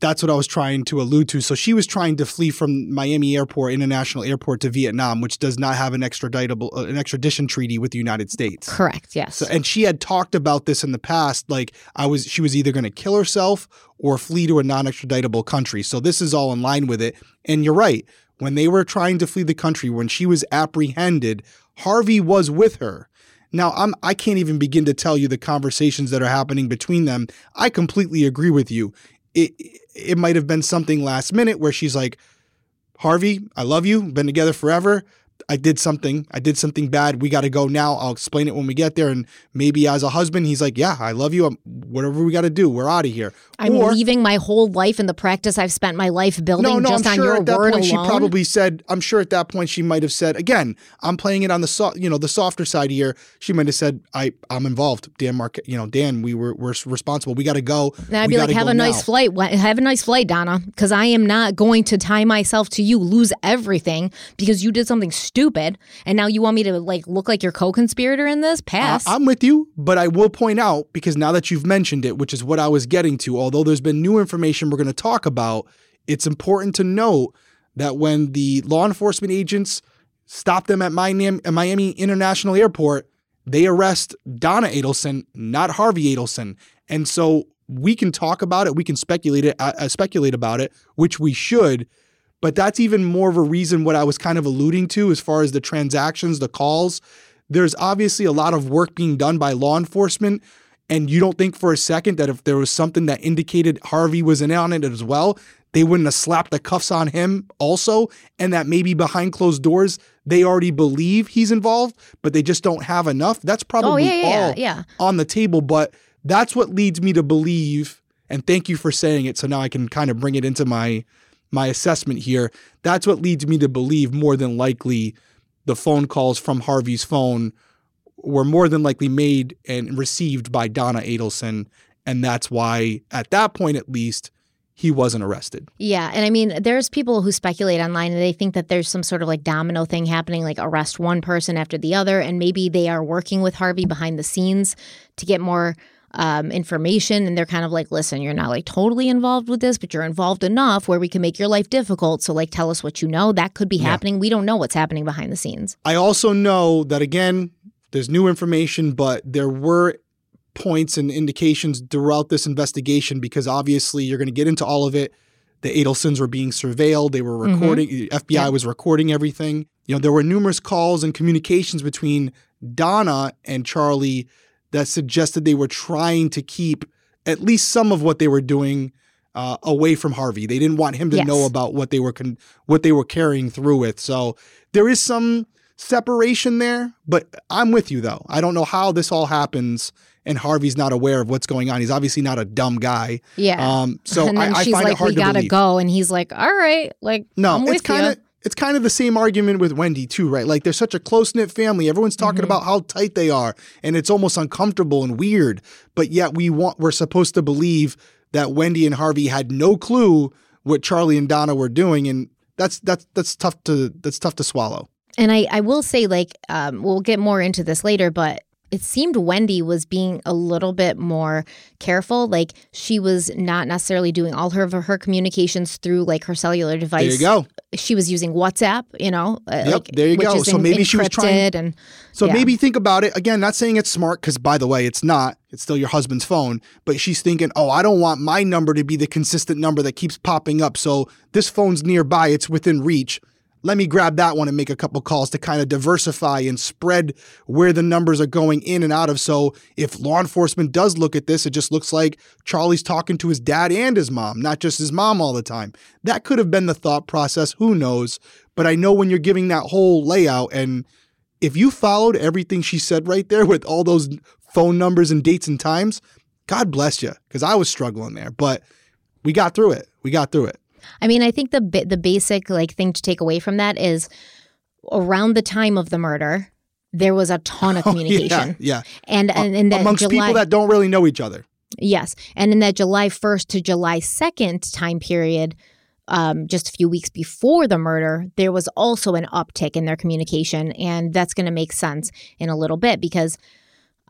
That's what I was trying to allude to. So she was trying to flee from Miami Airport, International Airport, to Vietnam, which does not have an extraditable, uh, an extradition treaty with the United States. Correct. Yes. So, and she had talked about this in the past. Like I was, she was either going to kill herself or flee to a non-extraditable country. So this is all in line with it. And you're right. When they were trying to flee the country, when she was apprehended, Harvey was with her. Now, I'm, I can't even begin to tell you the conversations that are happening between them. I completely agree with you. It it might have been something last minute where she's like, Harvey, I love you. Been together forever. I did something. I did something bad. We got to go now. I'll explain it when we get there. And maybe as a husband, he's like, yeah, I love you. I'm, whatever we got to do, we're out of here. I'm or, leaving my whole life in the practice I've spent my life building no, no, just I'm on sure your at that word point alone. She probably said, I'm sure at that point she might have said, again, I'm playing it on the so, you know, the softer side here. She might have said, I, I'm involved. Dan Mark, you know, Dan, we were, we're responsible. We got to go. And I'd we be like, have a nice now. flight. Have a nice flight, Donna, because I am not going to tie myself to you, lose everything because you did something stupid. And now you want me to like look like your co-conspirator in this? Pass. Uh, I'm with you, but I will point out, because now that you've mentioned it, which is what I was getting to, although there's been new information we're going to talk about, it's important to note that when the law enforcement agents stop them at Miami, at Miami International Airport, they arrest Donna Adelson, not Harvey Adelson. And so we can talk about it, we can speculate it, uh, speculate about it, which we should. But that's even more of a reason what I was kind of alluding to as far as the transactions, the calls. There's obviously a lot of work being done by law enforcement. And you don't think for a second that if there was something that indicated Harvey was in on it as well, they wouldn't have slapped the cuffs on him also, and that maybe behind closed doors, they already believe he's involved, but they just don't have enough. That's probably oh, yeah, yeah, all yeah. on the table. But that's what leads me to believe, and thank you for saying it, so now I can kind of bring it into my my assessment here. That's what leads me to believe more than likely the phone calls from Harvey's phone were more than likely made and received by Donna Adelson. And that's why, at that point at least, he wasn't arrested. Yeah. And I mean, there's people who speculate online and they think that there's some sort of like domino thing happening, like arrest one person after the other. And maybe they are working with Harvey behind the scenes to get more um, information. And they're kind of like, listen, you're not like totally involved with this, but you're involved enough where we can make your life difficult. So like, tell us what you know. That could be Yeah. happening. We don't know what's happening behind the scenes. I also know that, again, there's new information, but there were points and indications throughout this investigation, because obviously you're going to get into all of it. The Adelsons were being surveilled. They were recording. Mm-hmm. The F B I Yeah. was recording everything. You know, there were numerous calls and communications between Donna and Charlie that suggested they were trying to keep at least some of what they were doing uh, away from Harvey. They didn't want him to Yes. know about what they were con- what they were carrying through with. So there is some separation there, but I'm with you though. I don't know how this all happens and Harvey's not aware of what's going on. He's obviously not a dumb guy. Yeah. Um, so and then I, I she's find like, it hard we to gotta believe. go. And he's like, all right, like, No, I'm it's with kind of you. it's kind of the same argument with Wendy too, right? Like they're such a close-knit family. Everyone's talking Mm-hmm. about how tight they are, and it's almost uncomfortable and weird. But yet we want we're supposed to believe that Wendy and Harvey had no clue what Charlie and Donna were doing, and that's that's that's tough to that's tough to swallow. And I, I will say, like, um, we'll get more into this later, but it seemed Wendy was being a little bit more careful. Like, she was not necessarily doing all her her communications through, like, her cellular device. There you go. She was using WhatsApp, you know. Uh, Yep, like, there you which go. is So en- maybe she was trying- encrypted And, So yeah. maybe think about it. Again, not saying it's smart, because by the way, it's not. It's still your husband's phone. But she's thinking, oh, I don't want my number to be the consistent number that keeps popping up. So this phone's nearby. It's within reach. Let me grab that one and make a couple calls to kind of diversify and spread where the numbers are going in and out of. So if law enforcement does look at this, it just looks like Charlie's talking to his dad and his mom, not just his mom all the time. That could have been the thought process. Who knows? But I know when you're giving that whole layout, and if you followed everything she said right there with all those phone numbers and dates and times, God bless you, because I was struggling there. But we got through it. We got through it. I mean, I think the bi- the basic like thing to take away from that is around the time of the murder, there was a ton of communication. Oh, yeah, yeah. And, and, and that Amongst July, people that don't really know each other. Yes. And in that July first to July second time period, um, just a few weeks before the murder, there was also an uptick in their communication. And that's going to make sense in a little bit because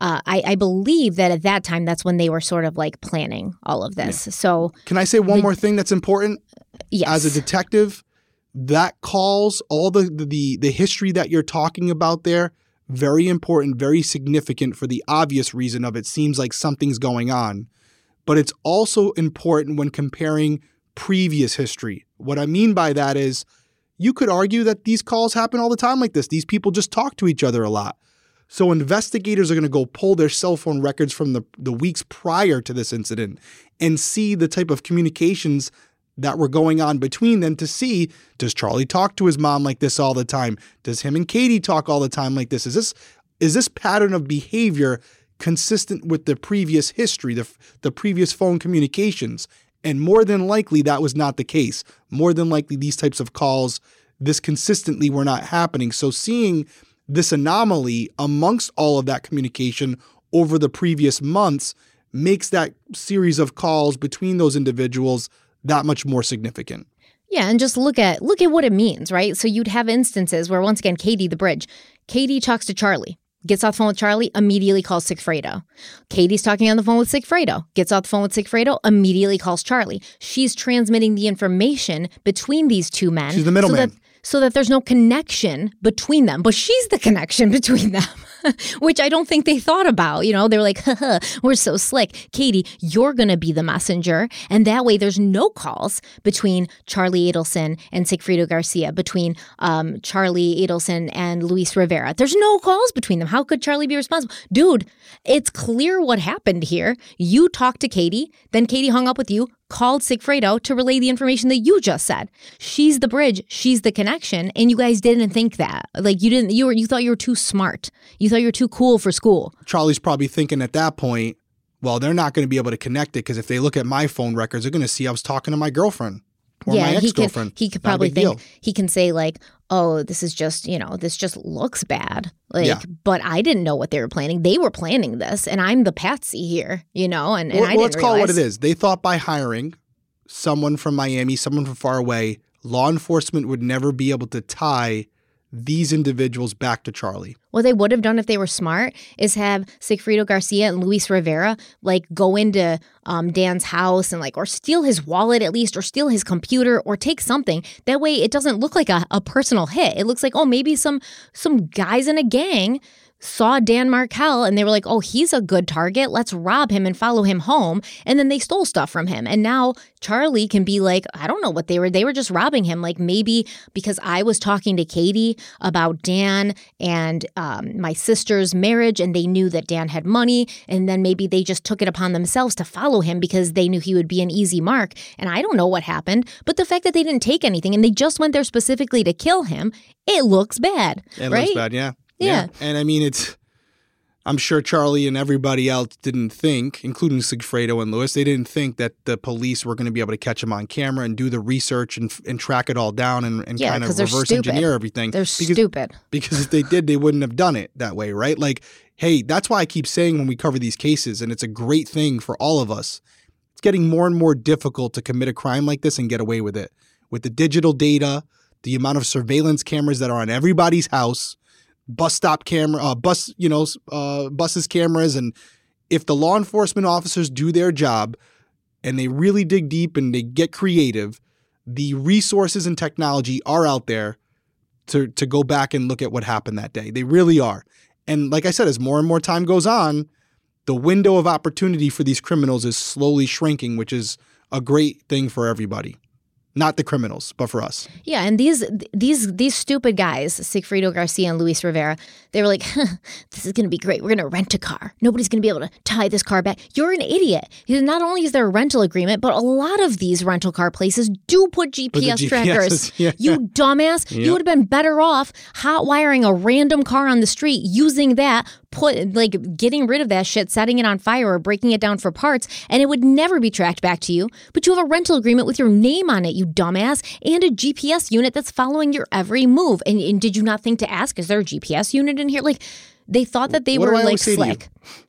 uh, I, I believe that at that time, that's when they were sort of like planning all of this. Yeah. So can I say one the, more thing that's important? Yes. As a detective, that calls all the, the, the history that you're talking about there, very important, very significant for the obvious reason of it seems like something's going on. But it's also important when comparing previous history. What I mean by that is you could argue that these calls happen all the time like this. These people just talk to each other a lot. So investigators are going to go pull their cell phone records from the, the weeks prior to this incident and see the type of communications that were going on between them to see, does Charlie talk to his mom like this all the time? Does him and Katie talk all the time like this? Is this is this pattern of behavior consistent with the previous history, the, the previous phone communications? And more than likely, that was not the case. More than likely, these types of calls, this consistently were not happening. So seeing this anomaly amongst all of that communication over the previous months makes that series of calls between those individuals that much more significant. Yeah, and just look at look at what it means, right? So you'd have instances where, once again, Katie, the bridge, Katie talks to Charlie, gets off the phone with Charlie, immediately calls Sigfredo. Katie's talking on the phone with Sigfredo, gets off the phone with Sigfredo, immediately calls Charlie. She's transmitting the information between these two men. She's the middleman. So that, so that there's no connection between them. But she's the connection between them, which I don't think they thought about. You know, they're like, haha, we're so slick. Katie, you're going to be the messenger. And that way there's no calls between Charlie Adelson and Sigfredo Garcia, between um, Charlie Adelson and Luis Rivera. There's no calls between them. How could Charlie be responsible? Dude, it's clear what happened here. You talked to Katie, then Katie hung up with you, called Sigfredo to relay the information that you just said. She's the bridge. She's the connection. And you guys didn't think that. Like you didn't, you were, you thought you were too smart. You thought you were too cool for school. Charlie's probably thinking at that point, well, they're not going to be able to connect it because if they look at my phone records, they're going to see I was talking to my girlfriend or yeah, my ex-girlfriend. He could, he could probably think, deal. he can say like, oh, this is just, you know, this just looks bad. Like, yeah. But I didn't know what they were planning. They were planning this and I'm the patsy here, you know, and, and well, I didn't let's call realize. it what it is. They thought by hiring someone from Miami, someone from far away, law enforcement would never be able to tie these individuals back to Charlie. What they would have done if they were smart is have Sigfredo Garcia and Luis Rivera like go into um, Dan's house and like, or steal his wallet at least, or steal his computer, or take something. That way it doesn't look like a, a personal hit. It looks like, oh, maybe some some guys in a gang saw Dan Markel and they were like, oh, he's a good target. Let's rob him and follow him home. And then they stole stuff from him. And now Charlie can be like, I don't know what they were. They were just robbing him. Like maybe because I was talking to Katie about Dan and um, my sister's marriage and they knew that Dan had money. And then maybe they just took it upon themselves to follow him because they knew he would be an easy mark. And I don't know what happened. But the fact that they didn't take anything and they just went there specifically to kill him, it looks bad. It right? looks bad, yeah. Yeah. yeah. And I mean, it's, I'm sure Charlie and everybody else didn't think, including Sigfredo and Luis, they didn't think that the police were going to be able to catch him on camera and do the research and and track it all down and, and yeah, kind of reverse stupid. engineer everything. They're because, stupid. Because if they did, they wouldn't have done it that way, right? Like, hey, that's why I keep saying when we cover these cases, and it's a great thing for all of us, it's getting more and more difficult to commit a crime like this and get away with it. With the digital data, the amount of surveillance cameras that are on everybody's house, bus stop camera, uh, bus, you know, uh, buses cameras. And if the law enforcement officers do their job and they really dig deep and they get creative, the resources and technology are out there to, to go back and look at what happened that day. They really are. And like I said, as more and more time goes on, the window of opportunity for these criminals is slowly shrinking, which is a great thing for everybody. Not the criminals, but for us. Yeah, and these these these stupid guys, Sigfredo Garcia and Luis Rivera, they were like, huh, this is going to be great. We're going to rent a car. Nobody's going to be able to tie this car back. You're an idiot. Not only is there a rental agreement, but a lot of these rental car places do put G P S the trackers. Yeah. You dumbass. Yep. You would have been better off hot wiring a random car on the street, using that, put like getting rid of that shit, setting it on fire or breaking it down for parts, and it would never be tracked back to you. But you have a rental agreement with your name on it, you dumbass, and a G P S unit that's following your every move. And, and did you not think to ask, is there a G P S unit in here? Like, they thought that they what were like slick.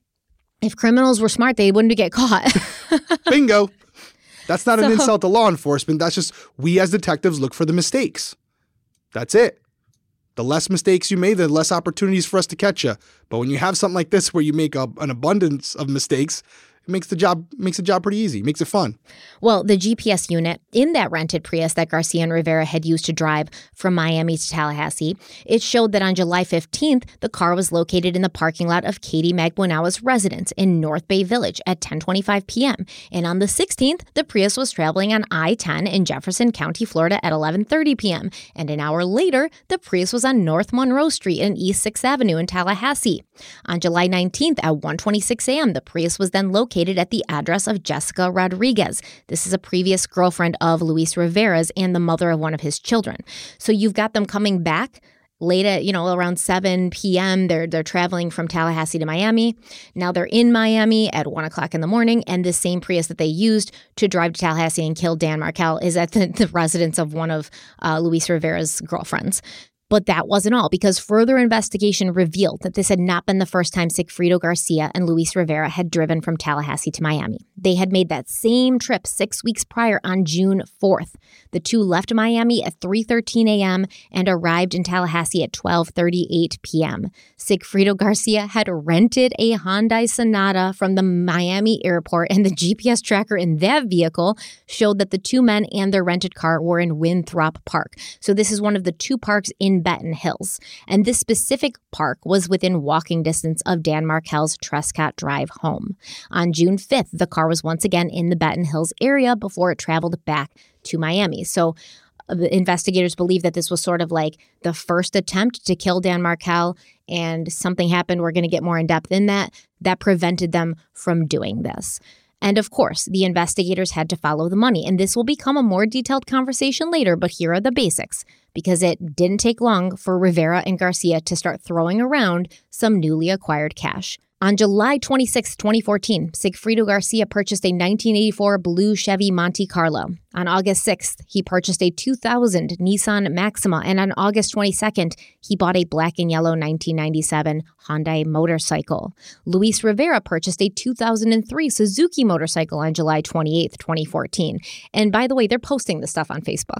If criminals were smart, they wouldn't get caught. Bingo. That's not so, an insult to law enforcement. That's just we as detectives look for the mistakes. That's it. The less mistakes you made, the less opportunities for us to catch you. But when you have something like this where you make a, an abundance of mistakes, it makes the job makes the job pretty easy, makes it fun. Well, the G P S unit in that rented Prius that Garcia and Rivera had used to drive from Miami to Tallahassee, it showed that on July fifteenth, the car was located in the parking lot of Katie Magbuenawa's residence in North Bay Village at ten twenty-five p.m. And on the sixteenth, the Prius was traveling on I ten in Jefferson County, Florida at eleven thirty p.m. And an hour later, the Prius was on North Monroe Street and East sixth Avenue in Tallahassee. On July nineteenth at one twenty-six a.m., the Prius was then located at the address of Jessica Rodriguez. This is a previous girlfriend of Luis Rivera's and the mother of one of his children. So you've got them coming back late at, you know, around seven p.m. They're they're traveling from Tallahassee to Miami. Now they're in Miami at one o'clock in the morning, and this same Prius that they used to drive to Tallahassee and kill Dan Markel is at the, the residence of one of uh, Luis Rivera's girlfriends. But that wasn't all, because further investigation revealed that this had not been the first time Sigfrido Garcia and Luis Rivera had driven from Tallahassee to Miami. They had made that same trip six weeks prior on June fourth. The two left Miami at three thirteen a.m. and arrived in Tallahassee at twelve thirty-eight p.m. Sigfrido Garcia had rented a Hyundai Sonata from the Miami airport, and the G P S tracker in that vehicle showed that the two men and their rented car were in Winthrop Park. So this is one of the two parks in Benton Hills. And this specific park was within walking distance of Dan Markel's Trescott Drive home. On June fifth, the car was once again in the Benton Hills area before it traveled back to Miami. So the investigators believe that this was sort of like the first attempt to kill Dan Markel, and something happened. We're going to get more in depth in that. That prevented them from doing this. And of course, the investigators had to follow the money. And this will become a more detailed conversation later, but here are the basics, because it didn't take long for Rivera and Garcia to start throwing around some newly acquired cash. On July twenty-sixth, twenty fourteen, Sigfrido Garcia purchased a nineteen eighty-four blue Chevy Monte Carlo. On August sixth, he purchased a two thousand Nissan Maxima, and on August twenty-second, he bought a black and yellow nineteen ninety-seven Hyundai motorcycle. Luis Rivera purchased a two thousand three Suzuki motorcycle on July twenty-eighth, twenty fourteen. And by the way, they're posting this stuff on Facebook.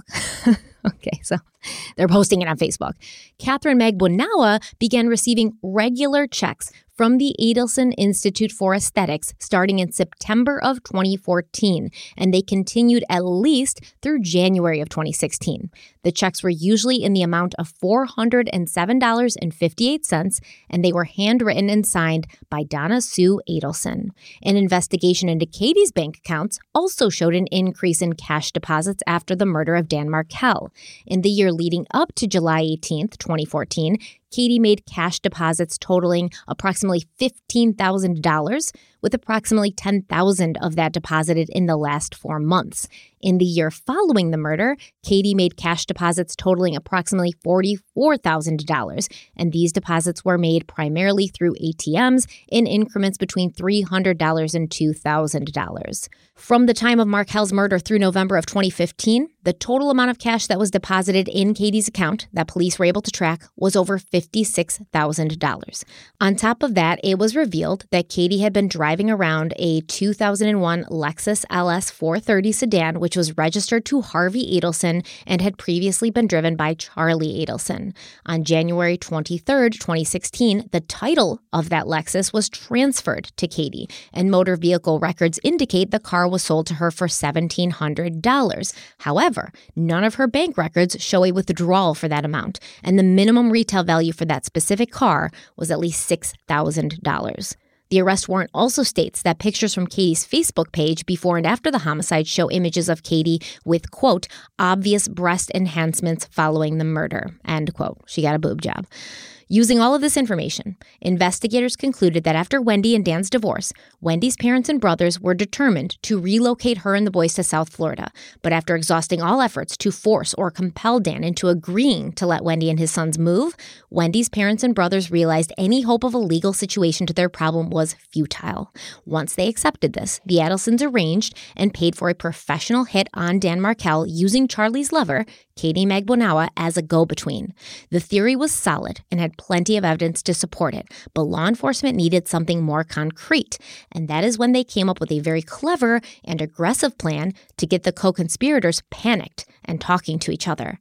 Okay, so they're posting it on Facebook. Catherine Magbuenawa began receiving regular checks from the Adelson Institute for Aesthetics starting in September of twenty fourteen, and they continued at least through January of twenty sixteen. The checks were usually in the amount of four hundred seven dollars and fifty-eight cents, and they were handwritten and signed by Donna Sue Adelson. An investigation into Katie's bank accounts also showed an increase in cash deposits after the murder of Dan Markel. In the year leading up to July eighteenth, twenty fourteen, Katie made cash deposits totaling approximately fifteen thousand dollars, with approximately ten thousand dollars of that deposited in the last four months. In the year following the murder, Katie made cash deposits totaling approximately forty-four thousand dollars, and these deposits were made primarily through A T Ms in increments between three hundred dollars and two thousand dollars. From the time of Markel's murder through November of twenty fifteen, the total amount of cash that was deposited in Katie's account that police were able to track was over fifty-six thousand dollars. On top of that, it was revealed that Katie had been driving around a two thousand one Lexus L S four thirty sedan, which was registered to Harvey Adelson and had previously been driven by Charlie Adelson. On January twenty-third, twenty sixteen, the title of that Lexus was transferred to Katie, and motor vehicle records indicate the car was sold to her for seventeen hundred dollars. However, none of her bank records show a withdrawal for that amount, and the minimum retail value for that specific car was at least six thousand dollars. The arrest warrant also states that pictures from Katie's Facebook page before and after the homicide show images of Katie with, quote, obvious breast enhancements following the murder, end quote. She got a boob job. Using all of this information, investigators concluded that after Wendy and Dan's divorce, Wendy's parents and brothers were determined to relocate her and the boys to South Florida. But after exhausting all efforts to force or compel Dan into agreeing to let Wendy and his sons move, Wendy's parents and brothers realized any hope of a legal situation to their problem was futile. Once they accepted this, the Adelsons arranged and paid for a professional hit on Dan Markel using Charlie's lover, Katie Magbuenawa, as a go-between. The theory was solid and had plenty of evidence to support it, but law enforcement needed something more concrete, and that is when they came up with a very clever and aggressive plan to get the co-conspirators panicked and talking to each other.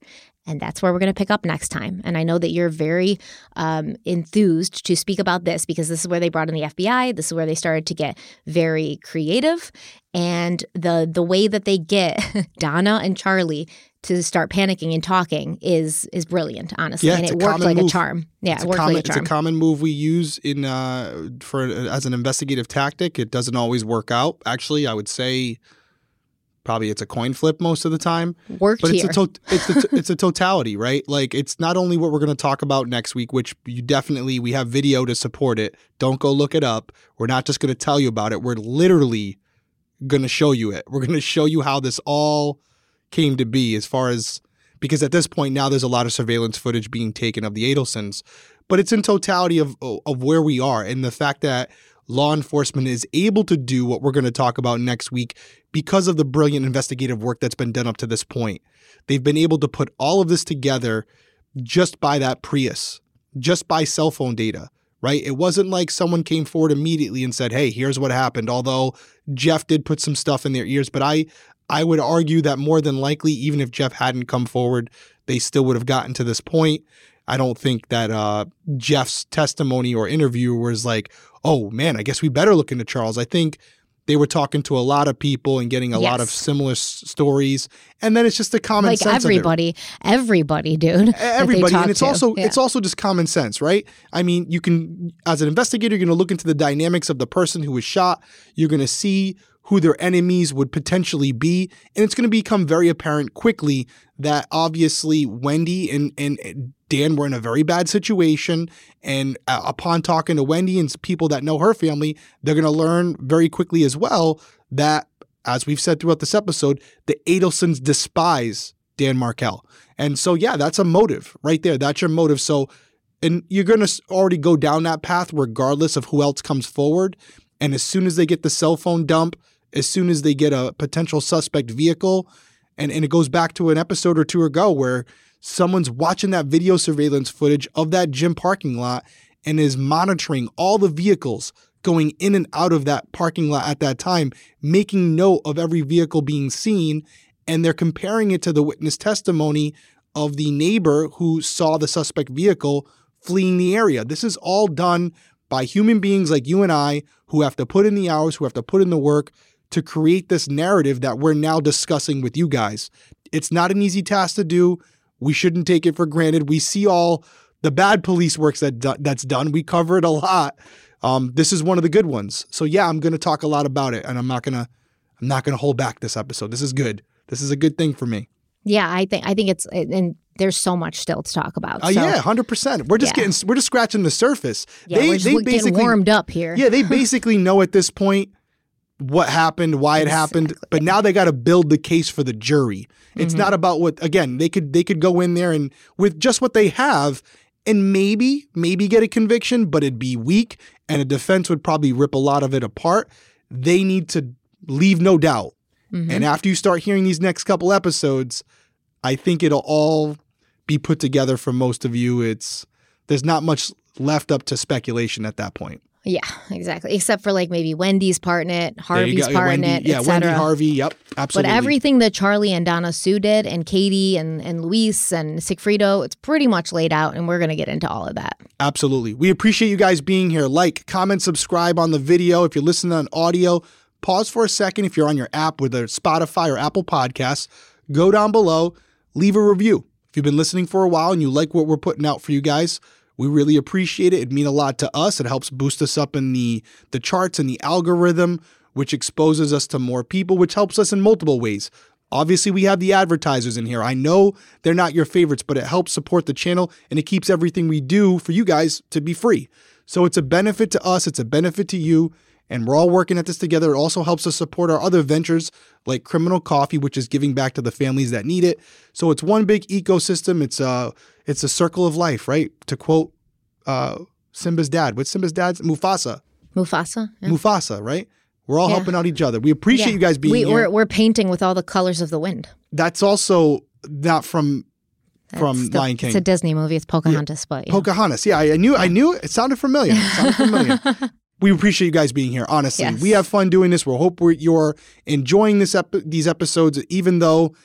And that's where we're going to pick up next time. And I know that you're very um, enthused to speak about this because this is where they brought in the F B I. This is where they started to get very creative. And the the way that they get Donna and Charlie to start panicking and talking is is brilliant, honestly. Yeah, and it's it a worked common like move. a charm. Yeah, It's it a worked common, like a charm. It's a common move we use in uh, for as an investigative tactic. It doesn't always work out. Actually, I would say probably it's a coin flip most of the time. Worked but here. it's a to- it's a, it's a totality, right? Like it's not only what we're going to talk about next week, which you definitely we have video to support it. Don't go look it up. We're not just going to tell you about it. We're literally going to show you it. We're going to show you how this all came to be as far as because at this point now there's a lot of surveillance footage being taken of the Adelsons, but it's in totality of of where we are and the fact that law enforcement is able to do what we're going to talk about next week because of the brilliant investigative work that's been done up to this point. They've been able to put all of this together just by that Prius, just by cell phone data, right? It wasn't like someone came forward immediately and said, hey, here's what happened. Although Jeff did put some stuff in their ears, but I, I would argue that more than likely, even if Jeff hadn't come forward, they still would have gotten to this point. I don't think that uh, Jeff's testimony or interview was like, oh, man, I guess we better look into Charles. I think they were talking to a lot of people and getting a Yes. lot of similar s- stories. And then it's just the common like sense everybody, of it. everybody, dude. that they Everybody. talk And it's to. also Yeah. it's also just common sense, right? I mean, you can, as an investigator, you're going to look into the dynamics of the person who was shot. You're going to see who their enemies would potentially be. And it's going to become very apparent quickly that obviously Wendy and, and Dan were in a very bad situation. And uh, upon talking to Wendy and people that know her family, they're going to learn very quickly as well that, as we've said throughout this episode, the Adelsons despise Dan Markel. And so, yeah, that's a motive right there. That's your motive. So, and you're going to already go down that path regardless of who else comes forward. And as soon as they get the cell phone dump, as soon as they get a potential suspect vehicle, and, and it goes back to an episode or two ago where someone's watching that video surveillance footage of that gym parking lot and is monitoring all the vehicles going in and out of that parking lot at that time, making note of every vehicle being seen, and they're comparing it to the witness testimony of the neighbor who saw the suspect vehicle fleeing the area. This is all done by human beings like you and I who have to put in the hours, who have to put in the work to create this narrative that we're now discussing with you guys. It's not an easy task to do. We shouldn't take it for granted. We see all the bad police works that do- that's done. We cover it a lot. Um, this is one of the good ones. So yeah, I'm going to talk a lot about it, and I'm not going to I'm not going to hold back this episode. This is good. This is a good thing for me. Yeah, I think I think it's and there's so much still to talk about. Oh so, yeah, one hundred percent. We're just Yeah. getting we're just scratching the surface. yeah, they we're just they we're getting basically warmed up here. Yeah, they basically know at this point what happened, why it happened, but now they got to build the case for the jury. It's Mhm. not about what, again, they could they could go in there and with just what they have and maybe maybe get a conviction, but it'd be weak and a defense would probably rip a lot of it apart. They need to leave no doubt. Mhm. And after you start hearing these next couple episodes, I think it'll all be put together for most of you. It's there's not much left up to speculation at that point. Yeah, exactly. Except for like maybe Wendy's part in it, There you Harvey's go. part Wendy, in it, yeah, et Wendy, cetera. Harvey, yep, But absolutely. everything that Charlie and Donna Sue did, and Katie and, and Luis and Sigfrido, it's pretty much laid out, and we're going to get into all of that. Absolutely. We appreciate you guys being here. Like, comment, subscribe on the video. If you're listening on audio, pause for a second. If you're on your app, whether it's Spotify or Apple Podcasts, go down below, leave a review. If you've been listening for a while and you like what we're putting out for you guys, we really appreciate it. It'd mean a lot to us. It helps boost us up in the, the charts and the algorithm, which exposes us to more people, which helps us in multiple ways. Obviously, we have the advertisers in here. I know they're not your favorites, but it helps support the channel and it keeps everything we do for you guys to be free. So it's a benefit to us. It's a benefit to you. And we're all working at this together. It also helps us support our other ventures like Criminal Coffee, which is giving back to the families that need it. So it's one big ecosystem. It's a, it's a circle of life, right? To quote uh, Simba's dad. What's Simba's dad's? Mufasa. Mufasa? Yeah. Mufasa, right? We're all Yeah. helping out each other. We appreciate Yeah. you guys being we, here. We're, we're painting with all the colors of the wind. That's also not from from It's the- Lion King. It's a Disney movie. It's Pocahontas, but yeah. Pocahontas. Yeah, I, I knew. I knew it sounded familiar. It sounded familiar. We appreciate you guys being here. Honestly, Yes. we have fun doing this. We hope we're, you're enjoying this ep- these episodes, even though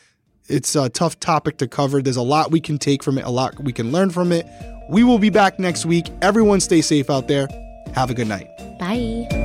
it's a tough topic to cover. There's a lot we can take from it, a lot we can learn from it. We will be back next week. Everyone stay safe out there. Have a good night. Bye.